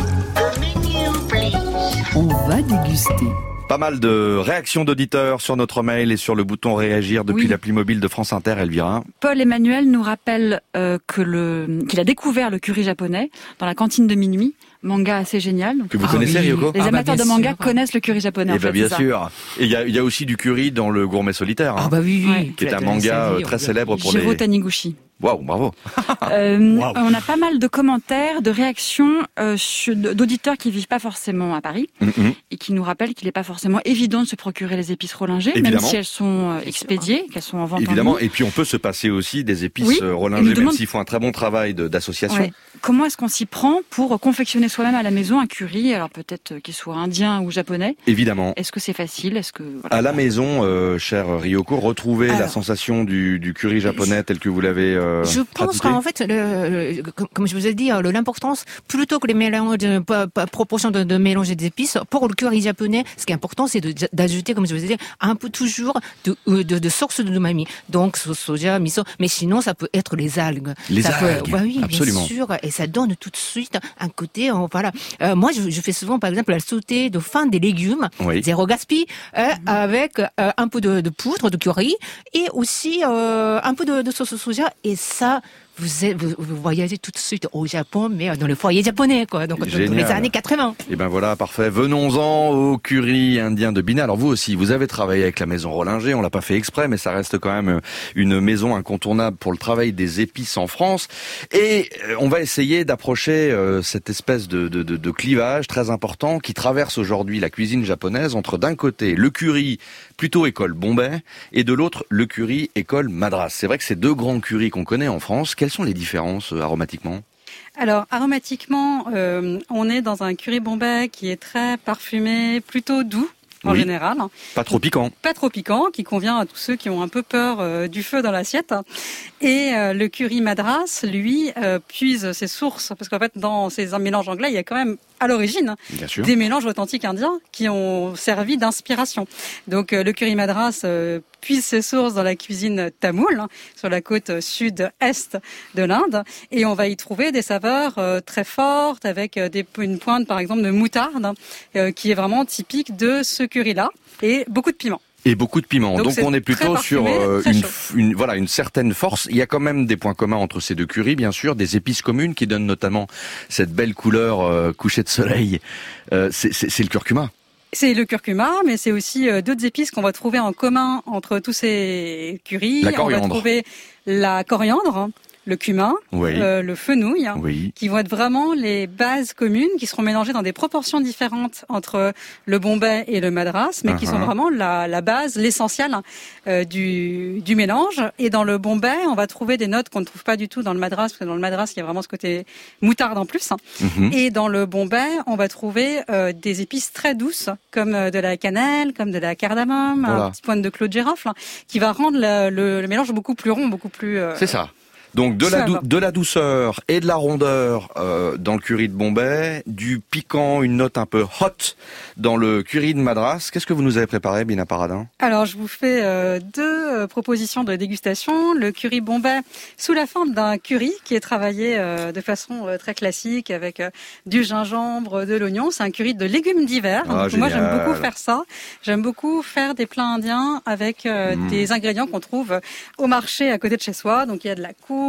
on va déguster. Pas mal de réactions d'auditeurs sur notre mail et sur le bouton réagir depuis oui. l'appli mobile de France Inter, Elvira. Paul Emmanuel nous rappelle euh, que le qu'il a découvert le curry japonais dans la cantine de minuit, manga assez génial. Donc, que vous ah, connaissez, oui. Ryoko? Les ah amateurs bah, de manga sûr. connaissent le curry japonais. Et en fait, bah, bien c'est sûr. Ça. Et il y a, y a aussi du curry dans le Gourmet Solitaire. Hein, ah bah oui, oui. Qui est un manga euh, très célèbre pour Jiro les... Taniguchi. Waouh, bravo. euh, wow. On a pas mal de commentaires, de réactions euh, d'auditeurs qui vivent pas forcément à Paris mm-hmm. et qui nous rappellent qu'il n'est pas forcément évident de se procurer les épices Rollinger, même si elles sont euh, expédiées, qu'elles sont en vente. Évidemment, en et puis on peut se passer aussi des épices oui, Rollinger, même demande... s'ils font un très bon travail d'association. Ouais. Comment est-ce qu'on s'y prend pour confectionner soi-même à la maison un curry, alors peut-être qu'il soit indien ou japonais? Évidemment. Est-ce que c'est facile? Est-ce que voilà. À la maison, euh, cher Ryoko, retrouver alors, la sensation du, du curry japonais tel que vous l'avez euh, Je pense qu'en fait, le, le, comme je vous ai dit, l'importance, plutôt que les mélanges, de, proportion de, de mélanger des épices, pour le curry japonais, ce qui est important, c'est d'ajouter, comme je vous ai dit, un peu toujours de, de, de source de umami. Donc, soja, miso, mais sinon, ça peut être les algues. Les ça algues, peut, bah oui, absolument. Bien sûr, et ça donne tout de suite un côté, euh, voilà. Euh, moi, je, je fais souvent, par exemple, la sautée de fin des légumes, oui. zéro gaspille, euh, mmh. avec euh, un peu de, de poudre de curry et aussi euh, un peu de, de sauce soja, et ça, Vous, êtes, vous, vous voyagez tout de suite au Japon, mais dans le foyer japonais, quoi. Donc, dans les années quatre-vingts. Et ben voilà, parfait. Venons-en au curry indien de Bina. Alors vous aussi, vous avez travaillé avec la maison Rollinger. On l'a pas fait exprès, mais ça reste quand même une maison incontournable pour le travail des épices en France. Et on va essayer d'approcher euh, cette espèce de, de, de, de clivage très important qui traverse aujourd'hui la cuisine japonaise entre d'un côté le curry plutôt école Bombay et de l'autre le curry école Madras. C'est vrai que c'est deux grands currys qu'on connaît en France. Quelles sont les différences euh, aromatiquement ? Alors, aromatiquement, euh, on est dans un curry Bombay qui est très parfumé, plutôt doux. En oui. général. Pas trop piquant. Pas trop piquant, qui convient à tous ceux qui ont un peu peur euh, du feu dans l'assiette. Et euh, le curry Madras, lui, euh, puise ses sources, parce qu'en fait, dans ces mélanges anglais, il y a quand même, à l'origine, des mélanges authentiques indiens qui ont servi d'inspiration. Donc, euh, le curry Madras euh, puise ses sources dans la cuisine tamoule, hein, sur la côte sud-est de l'Inde, et on va y trouver des saveurs euh, très fortes, avec euh, des, une pointe, par exemple, de moutarde, euh, qui est vraiment typique de ce curry-là, et beaucoup de piment. Et beaucoup de piment. Donc, Donc on est plutôt parfumé, sur euh, une, une voilà une certaine force. Il y a quand même des points communs entre ces deux currys, bien sûr, des épices communes qui donnent notamment cette belle couleur euh, coucher de soleil. Euh, c'est, c'est, c'est le curcuma. C'est le curcuma, mais c'est aussi euh, d'autres épices qu'on va trouver en commun entre tous ces currys. La coriandre. On va trouver la coriandre, le cumin, oui. euh, le fenouil, oui. qui vont être vraiment les bases communes, qui seront mélangées dans des proportions différentes entre le Bombay et le Madras, mais uh-huh. qui sont vraiment la, la base, l'essentiel euh, du, du mélange. Et dans le Bombay, on va trouver des notes qu'on ne trouve pas du tout dans le Madras, parce que dans le Madras, il y a vraiment ce côté moutarde en plus. Uh-huh. Et dans le Bombay, on va trouver euh, des épices très douces, comme euh, de la cannelle, comme de la cardamome, voilà. une petite pointe de clou de girofle, qui va rendre le, le, le mélange beaucoup plus rond, beaucoup plus... Euh, C'est ça. Donc de la, dou- de la douceur et de la rondeur euh, dans le curry de Bombay, du piquant, une note un peu hot dans le curry de Madras. Qu'est-ce que vous nous avez préparé, Bina Paradin ? Alors je vous fais euh, deux euh, propositions de dégustation. Le curry Bombay sous la forme d'un curry qui est travaillé euh, de façon euh, très classique avec euh, du gingembre, de l'oignon. C'est un curry de légumes d'hiver. Ah, Donc, moi j'aime beaucoup faire ça. J'aime beaucoup faire des plats indiens avec euh, mmh. des ingrédients qu'on trouve au marché à côté de chez soi. Donc il y a de la courge,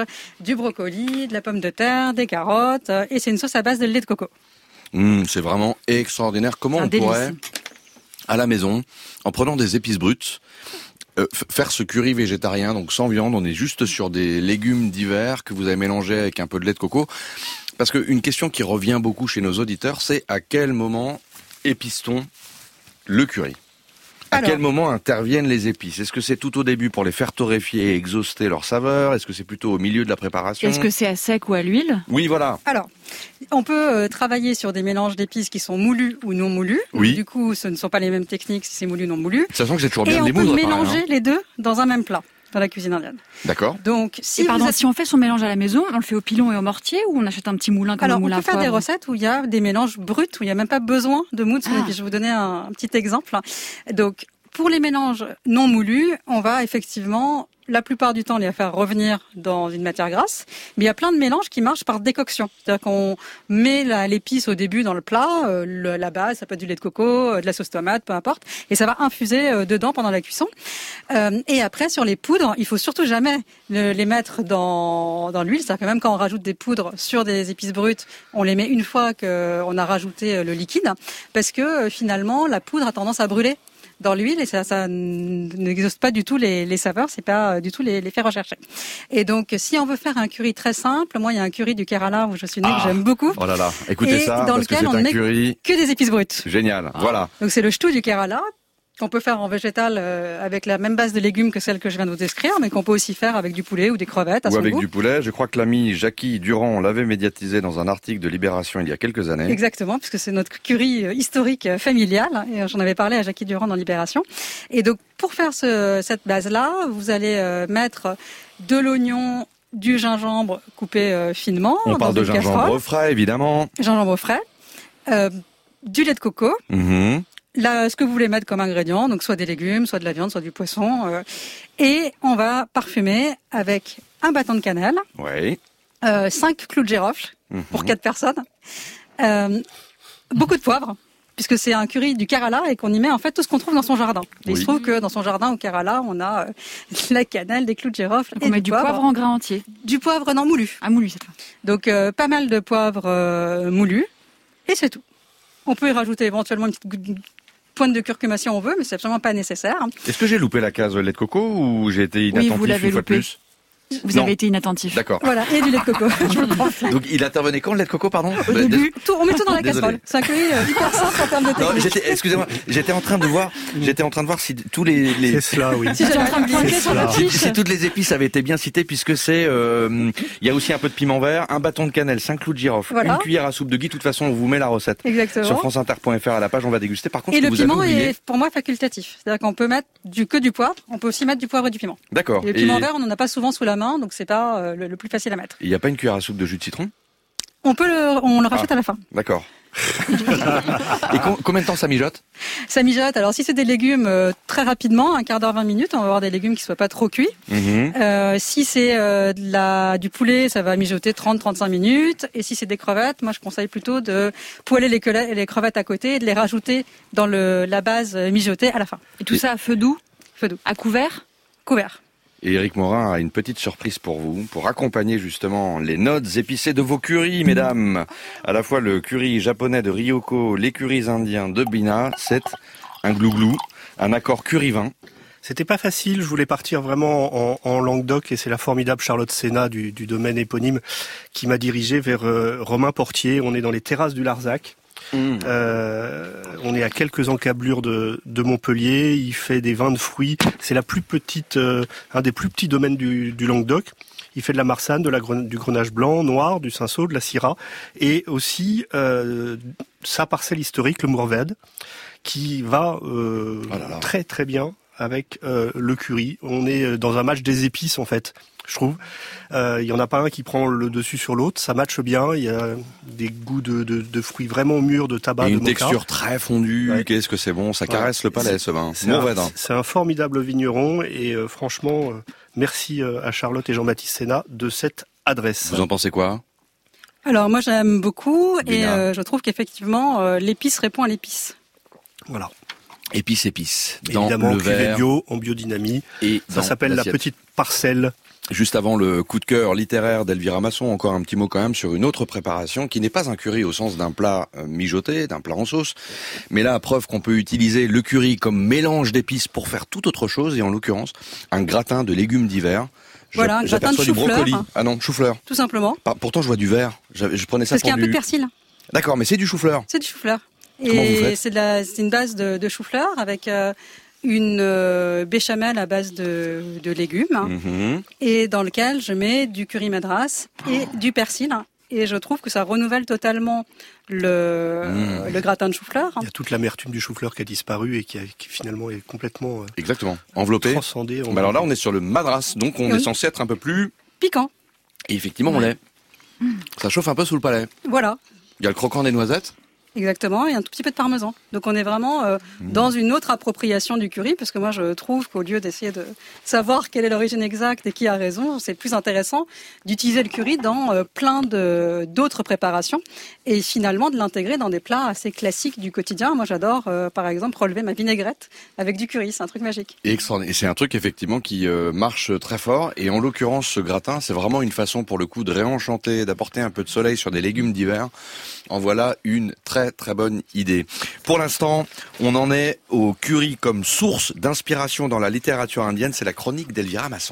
du brocoli, de la pomme de terre, des carottes, et c'est une sauce à base de lait de coco. Mmh, c'est vraiment extraordinaire. Comment un on délice. pourrait, à la maison, en prenant des épices brutes, euh, faire ce curry végétarien, donc sans viande, on est juste sur des légumes d'hiver que vous avez mélangés avec un peu de lait de coco. Parce qu'une question qui revient beaucoup chez nos auditeurs, c'est à quel moment épice-t-on le curry ? À Alors, quel moment interviennent les épices ? Est-ce que c'est tout au début pour les faire torréfier et exhauster leur saveur ? Est-ce que c'est plutôt au milieu de la préparation ? Est-ce que c'est à sec ou à l'huile ? Oui, voilà. Alors, on peut euh, travailler sur des mélanges d'épices qui sont moulus ou non moulus. Oui. Du coup, ce ne sont pas les mêmes techniques si c'est moulu ou non moulu. Sachant que c'est toujours bien et de les moudre. moudre. Et on peut mélanger hein. les deux dans un même plat. dans la cuisine indienne. D'accord. Donc, si et pardon, vous êtes... si on fait son mélange à la maison, on le fait au pilon et au mortier ou on achète un petit moulin comme Alors, un moulin à on peut faire poivre. des recettes où il y a des mélanges bruts, où il n'y a même pas besoin de mousse. Ah. Et puis, je vais vous donner un, un petit exemple. Donc, pour les mélanges non moulus, on va effectivement, la plupart du temps, les faire revenir dans une matière grasse. Mais il y a plein de mélanges qui marchent par décoction. C'est-à-dire qu'on met la, l'épice au début dans le plat, euh, le, la base, ça peut être du lait de coco, euh, de la sauce tomate, peu importe, et ça va infuser euh, dedans pendant la cuisson. Euh, et après, sur les poudres, il faut surtout jamais le, les mettre dans, dans l'huile. C'est-à-dire que même quand on rajoute des poudres sur des épices brutes, on les met une fois qu'on a rajouté le liquide, parce que euh, finalement, la poudre a tendance à brûler dans l'huile et ça, ça n'exauce pas du tout les, les saveurs, c'est pas du tout les, les faits recherchés. Et donc, si on veut faire un curry très simple, moi, il y a un curry du Kerala où je suis née, ah, que j'aime beaucoup. Oh là là, écoutez et ça, dans parce que lequel c'est on un met curry que des épices brutes. Génial, ah. Voilà. Donc, c'est le ch'tou du Kerala, qu'on peut faire en végétal euh, avec la même base de légumes que celle que je viens de vous décrire, mais qu'on peut aussi faire avec du poulet ou des crevettes à ou son avec goût. Du poulet. Je crois que l'ami Jackie Durand l'avait médiatisé dans un article de Libération il y a quelques années. Exactement, puisque c'est notre curry historique familial, et j'en avais parlé à Jackie Durand dans Libération. Et donc, pour faire ce, cette base-là, vous allez euh, mettre de l'oignon, du gingembre coupé euh, finement. On parle de gingembre casserole. frais, évidemment. Gingembre frais, euh, du lait de coco. Mmh. Là, ce que vous voulez mettre comme ingrédient, donc soit des légumes, soit de la viande, soit du poisson. Euh, et on va parfumer avec un bâton de cannelle, oui. euh, cinq clous de girofle mmh. pour quatre personnes, euh, beaucoup de poivre, puisque c'est un curry du Kerala et qu'on y met en fait tout ce qu'on trouve dans son jardin. Et oui. Il se trouve que dans son jardin au Kerala, on a euh, la cannelle, des clous de girofle donc et on met du du poivre. poivre en grain entier. Du poivre non moulu. Ah, moulu cette fois. Donc euh, pas mal de poivre euh, moulu et c'est tout. On peut y rajouter éventuellement une petite pointe de curcuma si on veut, mais c'est absolument pas nécessaire. Est-ce que j'ai loupé la case lait de coco ou j'ai été inattentif oui, vous l'avez une fois loupé. de plus? Vous non. avez été inattentif. D'accord. Voilà, et du lait de coco. Je vous prends. Donc il intervenait quand le lait de coco, pardon? Au début, tout, on met tout dans la Désolé. casserole. C'est un curry euh, hyper simple en termes de technique. Non, j'étais, excusez-moi, j'étais en train de voir, j'étais en train de voir si tous les, les... C'est cela, oui. Si j'étais en train de pointer sur la si, fiche. si toutes les épices avaient été bien citées, puisque c'est, euh, il y a aussi un peu de piment vert, un bâton de cannelle, cinq clous de girofle, voilà. une cuillère à soupe de gui. De toute façon, on vous met la recette. Exactement. Sur franceinter point f r à la page, on va déguster. Par contre, et ce le que vous piment avez oublié... est pour moi facultatif. C'est-à-dire qu'on peut mettre du, que du poivre, on peut aussi mettre du poivre et du piment. D'accord. Et le piment et... vert, on n'en a pas souvent sous la main, donc c'est pas euh, le, le plus facile à mettre. Il n'y a pas une cuillère à soupe de jus de citron? On peut le, on le rajoute ah, à la fin. D'accord. Et com- combien de temps ça mijote? Ça mijote. Alors si c'est des légumes, euh, très rapidement, un quart d'heure, vingt minutes, on va avoir des légumes qui soient pas trop cuits. Mmh. Euh, si c'est euh, de la, du poulet, ça va mijoter trente à trente-cinq minutes. Et si c'est des crevettes, moi je conseille plutôt de poêler les, que- les crevettes à côté et de les rajouter dans le, la base mijotée à la fin. Et tout et... ça à feu doux? Feu doux. À couvert? Couvert. Et Éric Morin a une petite surprise pour vous, pour accompagner justement les notes épicées de vos currys, mesdames. À la fois le curry japonais de Ryoko, les currys indiens de Bina, c'est un glouglou, un accord curry-vin. C'était pas facile, je voulais partir vraiment en, en Languedoc et c'est la formidable Charlotte Sénat du, du domaine éponyme qui m'a dirigé vers euh, Romain Portier. On est dans les terrasses du Larzac. Mmh. Euh, on est à quelques encablures de, de Montpellier. Il fait des vins de fruits. C'est la plus petite, euh, un des plus petits domaines du, du Languedoc. Il fait de la Marsanne, de la, du Grenache blanc, noir, du Cinsault, de la Syrah, et aussi euh, sa parcelle historique, le Mourvèdre, qui va euh, oh là là. très très bien avec euh, le curry. On est dans un match des épices en fait. Je trouve. Il euh, y en a pas un qui prend le dessus sur l'autre. Ça matche bien. Il y a des goûts de, de, de fruits vraiment mûrs, de tabac, et de une mocha. Texture très fondue. Ouais. Qu'est-ce que c'est bon. Ça caresse ouais. le palais, ce vin. C'est un, c'est un formidable vigneron. Et euh, franchement, euh, merci euh, à Charlotte et Jean-Baptiste Sénat de cette adresse. Vous en pensez quoi? Alors moi, j'aime beaucoup. Bina. Et euh, je trouve qu'effectivement, euh, l'épice répond à l'épice. Voilà. Épices, épices. Dans Évidemment, le verre. bio, en biodynamie. Et ça s'appelle l'assiette. La petite parcelle. Juste avant le coup de cœur littéraire d'Elvira Masson, encore un petit mot quand même sur une autre préparation qui n'est pas un curry au sens d'un plat mijoté, d'un plat en sauce. Mais là, preuve qu'on peut utiliser le curry comme mélange d'épices pour faire tout autre chose, et en l'occurrence, un gratin de légumes d'hiver. Voilà, un gratin de du brocoli. Hein. Ah non, chou-fleur. Tout simplement. Pourtant, je vois du vert. Je, je prenais ça Parce pour qu'il y a un du... peu de persil. D'accord, mais c'est du chou-fleur. C'est du chou-fleur. Comment vous Et faites c'est, de la, c'est une base de, de chou-fleur avec euh, une euh, béchamel à base de, de légumes, mmh. et dans lequel je mets du curry madras et du persil et je trouve que ça renouvelle totalement le, mmh. le gratin de chou-fleur. Il y a toute l'amertume du chou-fleur qui a disparu et qui, a, qui finalement est complètement euh, exactement enveloppé. Transcendé. Bah alors là, on est sur le madras, donc on et est on... censé être un peu plus piquant. Et effectivement, ouais. on l'est. Mmh. Ça chauffe un peu sous le palais. Voilà. Il y a le croquant des noisettes. Exactement, et un tout petit peu de parmesan. Donc on est vraiment euh, mmh. dans une autre appropriation du curry, parce que moi je trouve qu'au lieu d'essayer de savoir quelle est l'origine exacte et qui a raison, c'est plus intéressant d'utiliser le curry dans euh, plein de, d'autres préparations et finalement de l'intégrer dans des plats assez classiques du quotidien. Moi j'adore euh, par exemple relever ma vinaigrette avec du curry, c'est un truc magique. Et extraordinaire. Et c'est un truc effectivement qui euh, marche très fort, et en l'occurrence ce gratin c'est vraiment une façon pour le coup de réenchanter, d'apporter un peu de soleil sur des légumes d'hiver. En voilà une très très bonne idée. Pour l'instant, on en est au curry comme source d'inspiration dans la littérature indienne. C'est la chronique d'Elvira Masson.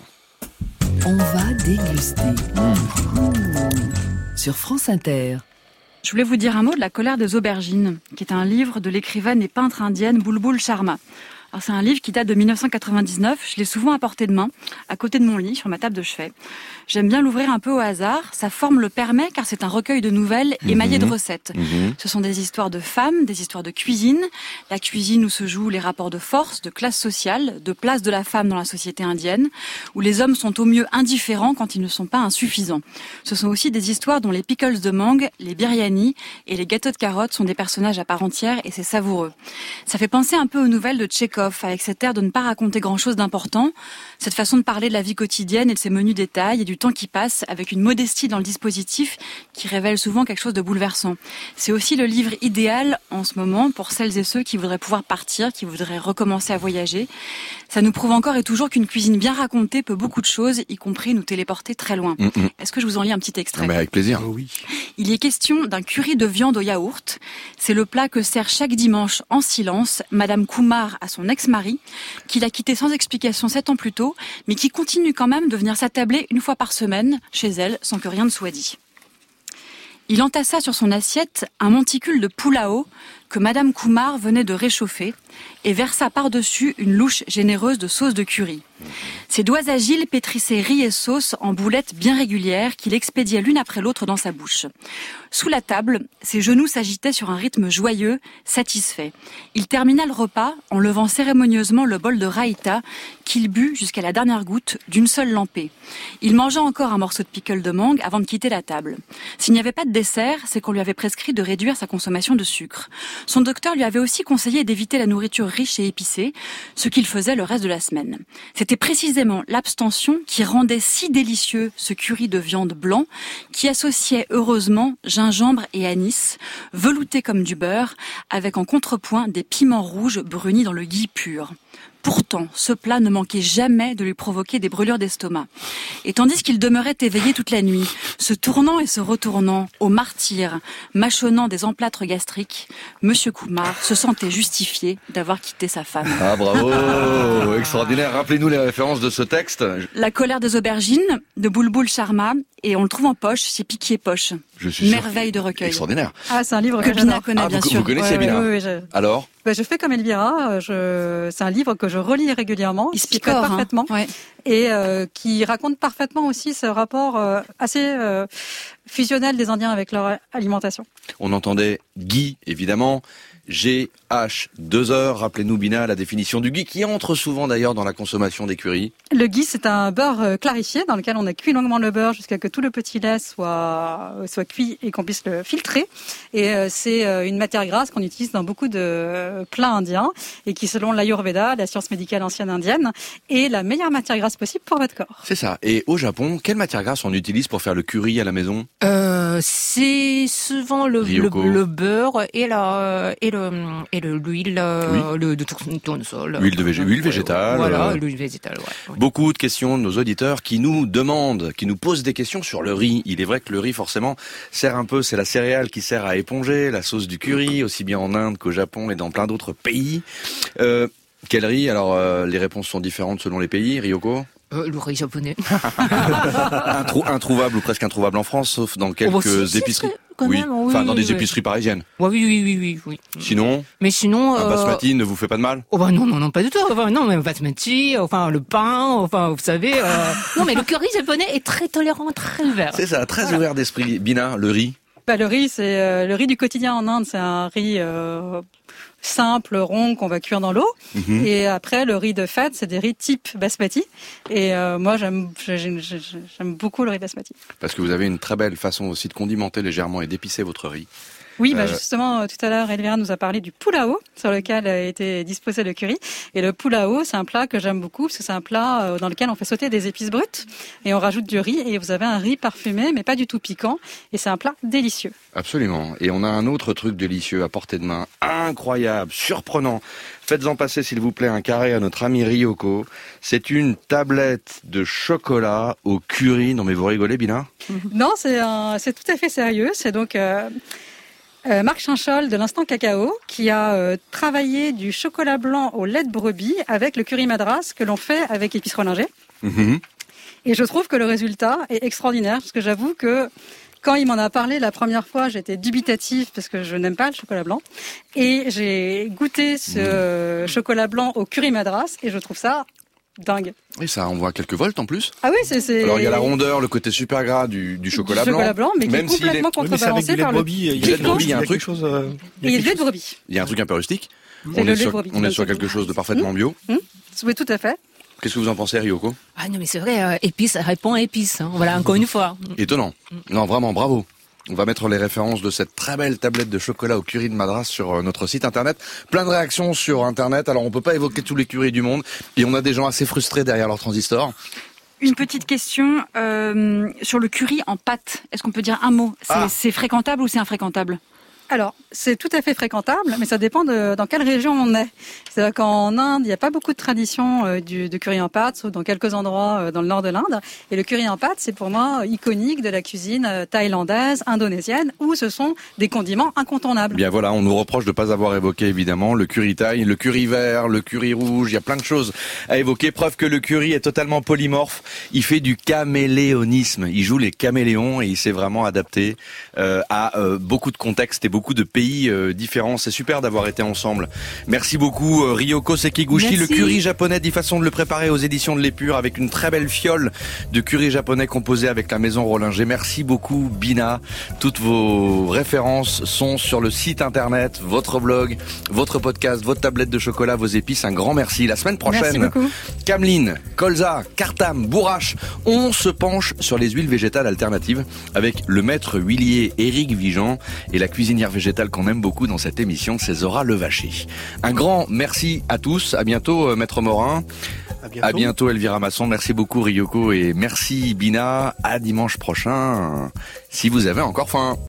On va déguster. Mmh. Mmh. Sur France Inter. Je voulais vous dire un mot de La colère des aubergines, qui est un livre de l'écrivaine et peintre indienne Bulbul Sharma. Alors c'est un livre qui date de mille neuf cent quatre-vingt-dix-neuf, je l'ai souvent à portée de main, à côté de mon lit, sur ma table de chevet. J'aime bien l'ouvrir un peu au hasard, sa forme le permet car c'est un recueil de nouvelles émaillées mmh. de recettes. Mmh. Ce sont des histoires de femmes, des histoires de cuisine, la cuisine où se jouent les rapports de force, de classe sociale, de place de la femme dans la société indienne, où les hommes sont au mieux indifférents quand ils ne sont pas insuffisants. Ce sont aussi des histoires dont les pickles de mangue, les biryani et les gâteaux de carottes sont des personnages à part entière et c'est savoureux. Ça fait penser un peu aux nouvelles de Tchekhov, avec cet air de ne pas raconter grand-chose d'important, cette façon de parler de la vie quotidienne et de ses menus détails et du temps qui passe, avec une modestie dans le dispositif qui révèle souvent quelque chose de bouleversant. C'est aussi le livre idéal en ce moment pour celles et ceux qui voudraient pouvoir partir, qui voudraient recommencer à voyager. Ça nous prouve encore et toujours qu'une cuisine bien racontée peut beaucoup de choses, y compris nous téléporter très loin. Mm-hmm. Est-ce que je vous en lis un petit extrait ? Mais avec plaisir. Oh oui. Il y est question d'un curry de viande au yaourt. C'est le plat que sert chaque dimanche en silence Madame Kumar à son ex-mari, qui l'a quitté sans explication sept ans plus tôt, mais qui continue quand même de venir s'attabler une fois par semaine chez elle sans que rien ne soit dit. Il entassa sur son assiette un monticule de pulao que Madame Kumar venait de réchauffer et versa par-dessus une louche généreuse de sauce de curry. Ses doigts agiles pétrissaient riz et sauce en boulettes bien régulières qu'il expédiait l'une après l'autre dans sa bouche. Sous la table, ses genoux s'agitaient sur un rythme joyeux, satisfait. Il termina le repas en levant cérémonieusement le bol de raïta qu'il but jusqu'à la dernière goutte d'une seule lampée. Il mangea encore un morceau de pickle de mangue avant de quitter la table. S'il n'y avait pas de dessert, c'est qu'on lui avait prescrit de réduire sa consommation de sucre. Son docteur lui avait aussi conseillé d'éviter la nourriture riche et épicée, ce qu'il faisait le reste de la semaine. C'était précisément l'abstention qui rendait si délicieux ce curry de viande blanc, qui associait heureusement gingembre et anis, velouté comme du beurre, avec en contrepoint des piments rouges brunis dans le ghee pur. Pourtant, ce plat ne manquait jamais de lui provoquer des brûlures d'estomac. Et tandis qu'il demeurait éveillé toute la nuit, se tournant et se retournant, au martyre, mâchonnant des emplâtres gastriques, Monsieur Kumar se sentait justifié d'avoir quitté sa femme. Ah bravo, extraordinaire. Rappelez-nous les références de ce texte. La colère des aubergines, de Bulbul Sharma, et on le trouve en poche, c'est Piquier Poche. Je suis Merveille de recueil. Extraordinaire. Ah, c'est un livre que, que Bina connaît, ah, bien vous, sûr. Vous connaissez ouais, Bina oui, oui, je... Alors bah, je fais comme Elvira. Je... C'est un livre que je relis régulièrement, il se qui picore parfaitement, hein. ouais. et euh, qui raconte parfaitement aussi ce rapport euh, assez euh, fusionnel des Indiens avec leur alimentation. On entendait ghee, évidemment. G H deux heures. Rappelez-nous, Bina, la définition du ghee, qui entre souvent d'ailleurs dans la consommation des currys. Le ghee, c'est un beurre clarifié dans lequel on a cuit longuement le beurre jusqu'à que tout le petit lait soit, soit cuit et qu'on puisse le filtrer. Et euh, c'est euh, une matière grasse qu'on utilise dans beaucoup de euh, plats indiens et qui, selon l'Ayurveda, la science médicale ancienne indienne, est la meilleure matière grasse possible pour votre corps. C'est ça. Et au Japon, quelle matière grasse on utilise pour faire le curry à la maison ? euh, C'est souvent le, le, le beurre et la et le et le l'huile oui. le de tournesol. L'huile de végé, huile végétale. Voilà, l'huile végétale. Ouais, ouais. Beaucoup de questions de nos auditeurs qui nous demandent, qui nous posent des questions sur le riz. Il est vrai que le riz, forcément, sert un peu, c'est la céréale qui sert à éponger la sauce du curry, aussi bien en Inde qu'au Japon et dans plein d'autres pays. Euh, quel riz ? Alors, euh, les réponses sont différentes selon les pays. Ryoko ? Euh, le riz japonais. Introu- introuvable ou presque introuvable en France, sauf dans quelques oh, bah, si, épiceries. Si, quand oui. même. Oui, enfin, dans des oui. épiceries parisiennes. Ouais, oui, oui, oui, oui, oui. Sinon. Mais sinon. Un euh... basmati ne vous fait pas de mal? Oh bah non, non, non, pas du tout. Enfin, non, mais basmati, enfin le pain, enfin vous savez. Euh... non, mais le curry japonais est très tolérant, très ouvert. C'est ça, très voilà. ouvert d'esprit. Bina, le riz. Bah, le riz, c'est euh, le riz du quotidien en Inde, c'est un riz euh, simple, rond, qu'on va cuire dans l'eau. Mm-hmm. Et après, le riz de fête, c'est des riz type basmati. Et euh, moi, j'aime, j'aime, j'aime beaucoup le riz basmati. Parce que vous avez une très belle façon aussi de condimenter légèrement et d'épicer votre riz. Oui, bah euh... justement, tout à l'heure, Elvira nous a parlé du pulao, sur lequel a été disposé le curry. Et le pulao, c'est un plat que j'aime beaucoup, parce que c'est un plat dans lequel on fait sauter des épices brutes, et on rajoute du riz, et vous avez un riz parfumé, mais pas du tout piquant, et c'est un plat délicieux. Absolument. Et on a un autre truc délicieux à portée de main, incroyable, surprenant. Faites-en passer, s'il vous plaît, un carré à notre ami Ryoko. C'est une tablette de chocolat au curry. Non mais vous rigolez, Bina? Non, c'est, un, c'est tout à fait sérieux. C'est donc... Euh... Euh, Marc Chinchol de l'Instant Cacao qui a euh, travaillé du chocolat blanc au lait de brebis avec le curry madras que l'on fait avec épices Rollinger. Mmh. Et je trouve que le résultat est extraordinaire parce que j'avoue que quand il m'en a parlé la première fois, j'étais dubitative parce que je n'aime pas le chocolat blanc. Et j'ai goûté ce mmh. chocolat blanc au curry madras et je trouve ça dingue. Et ça envoie quelques volts en plus. Ah oui, c'est, c'est... Alors il y a la rondeur, le côté super gras du, du chocolat du blanc. chocolat blanc, mais qui même est complètement si est... contrebalancé oui, par le brebis, il y a, brebis, il y a un truc chose. Euh... Il y a le lait de brebis. Il y a un truc un peu rustique. C'est on le est lait sur, de brebis. on est sur quelque chose de parfaitement mmh. bio. Mmh. Oui, tout à fait. Qu'est-ce que vous en pensez, Ryoko? Ah non, mais c'est vrai, euh, épices répond à épices. Hein. Voilà, encore une fois. Étonnant. Non, vraiment, bravo. On va mettre les références de cette très belle tablette de chocolat au curry de Madras sur notre site internet. Plein de réactions sur internet. Alors on peut pas évoquer tous les currys du monde et on a des gens assez frustrés derrière leur transistor. Une petite question euh, sur le curry en pâte. Est-ce qu'on peut dire un mot? C'est, ah. c'est fréquentable ou c'est infréquentable? Alors, c'est tout à fait fréquentable, mais ça dépend de dans quelle région on est. C'est-à-dire qu'en Inde, il n'y a pas beaucoup de tradition euh, du, de curry en pâte, sauf dans quelques endroits euh, dans le nord de l'Inde. Et le curry en pâte, c'est pour moi iconique de la cuisine euh, thaïlandaise, indonésienne, où ce sont des condiments incontournables. Bien voilà, on nous reproche de ne pas avoir évoqué évidemment le curry thaï, le curry vert, le curry rouge, il y a plein de choses à évoquer. Preuve que le curry est totalement polymorphe, il fait du caméléonisme, il joue les caméléons et il s'est vraiment adapté euh, à euh, beaucoup de contextes et beaucoup de pays euh, différents. C'est super d'avoir été ensemble. Merci beaucoup euh, Ryoko Sekiguchi. Merci. Le curry japonais, dix façons de le préparer aux éditions de l'Épure avec une très belle fiole de curry japonais composée avec la maison Rollinger. Merci beaucoup Bina. Toutes vos références sont sur le site internet, votre blog, votre podcast, votre tablette de chocolat, vos épices. Un grand merci. La semaine prochaine, Cameline, colza, cartam, bourrache, on se penche sur les huiles végétales alternatives avec le maître huilier Éric Vigeant et la cuisinière végétale qu'on aime beaucoup dans cette émission, c'est Zora Levaché. Un grand merci à tous. À bientôt, Maître Morin. À bientôt. À bientôt, Elvira Masson. Merci beaucoup, Ryoko. Et merci, Bina. À dimanche prochain, si vous avez encore faim.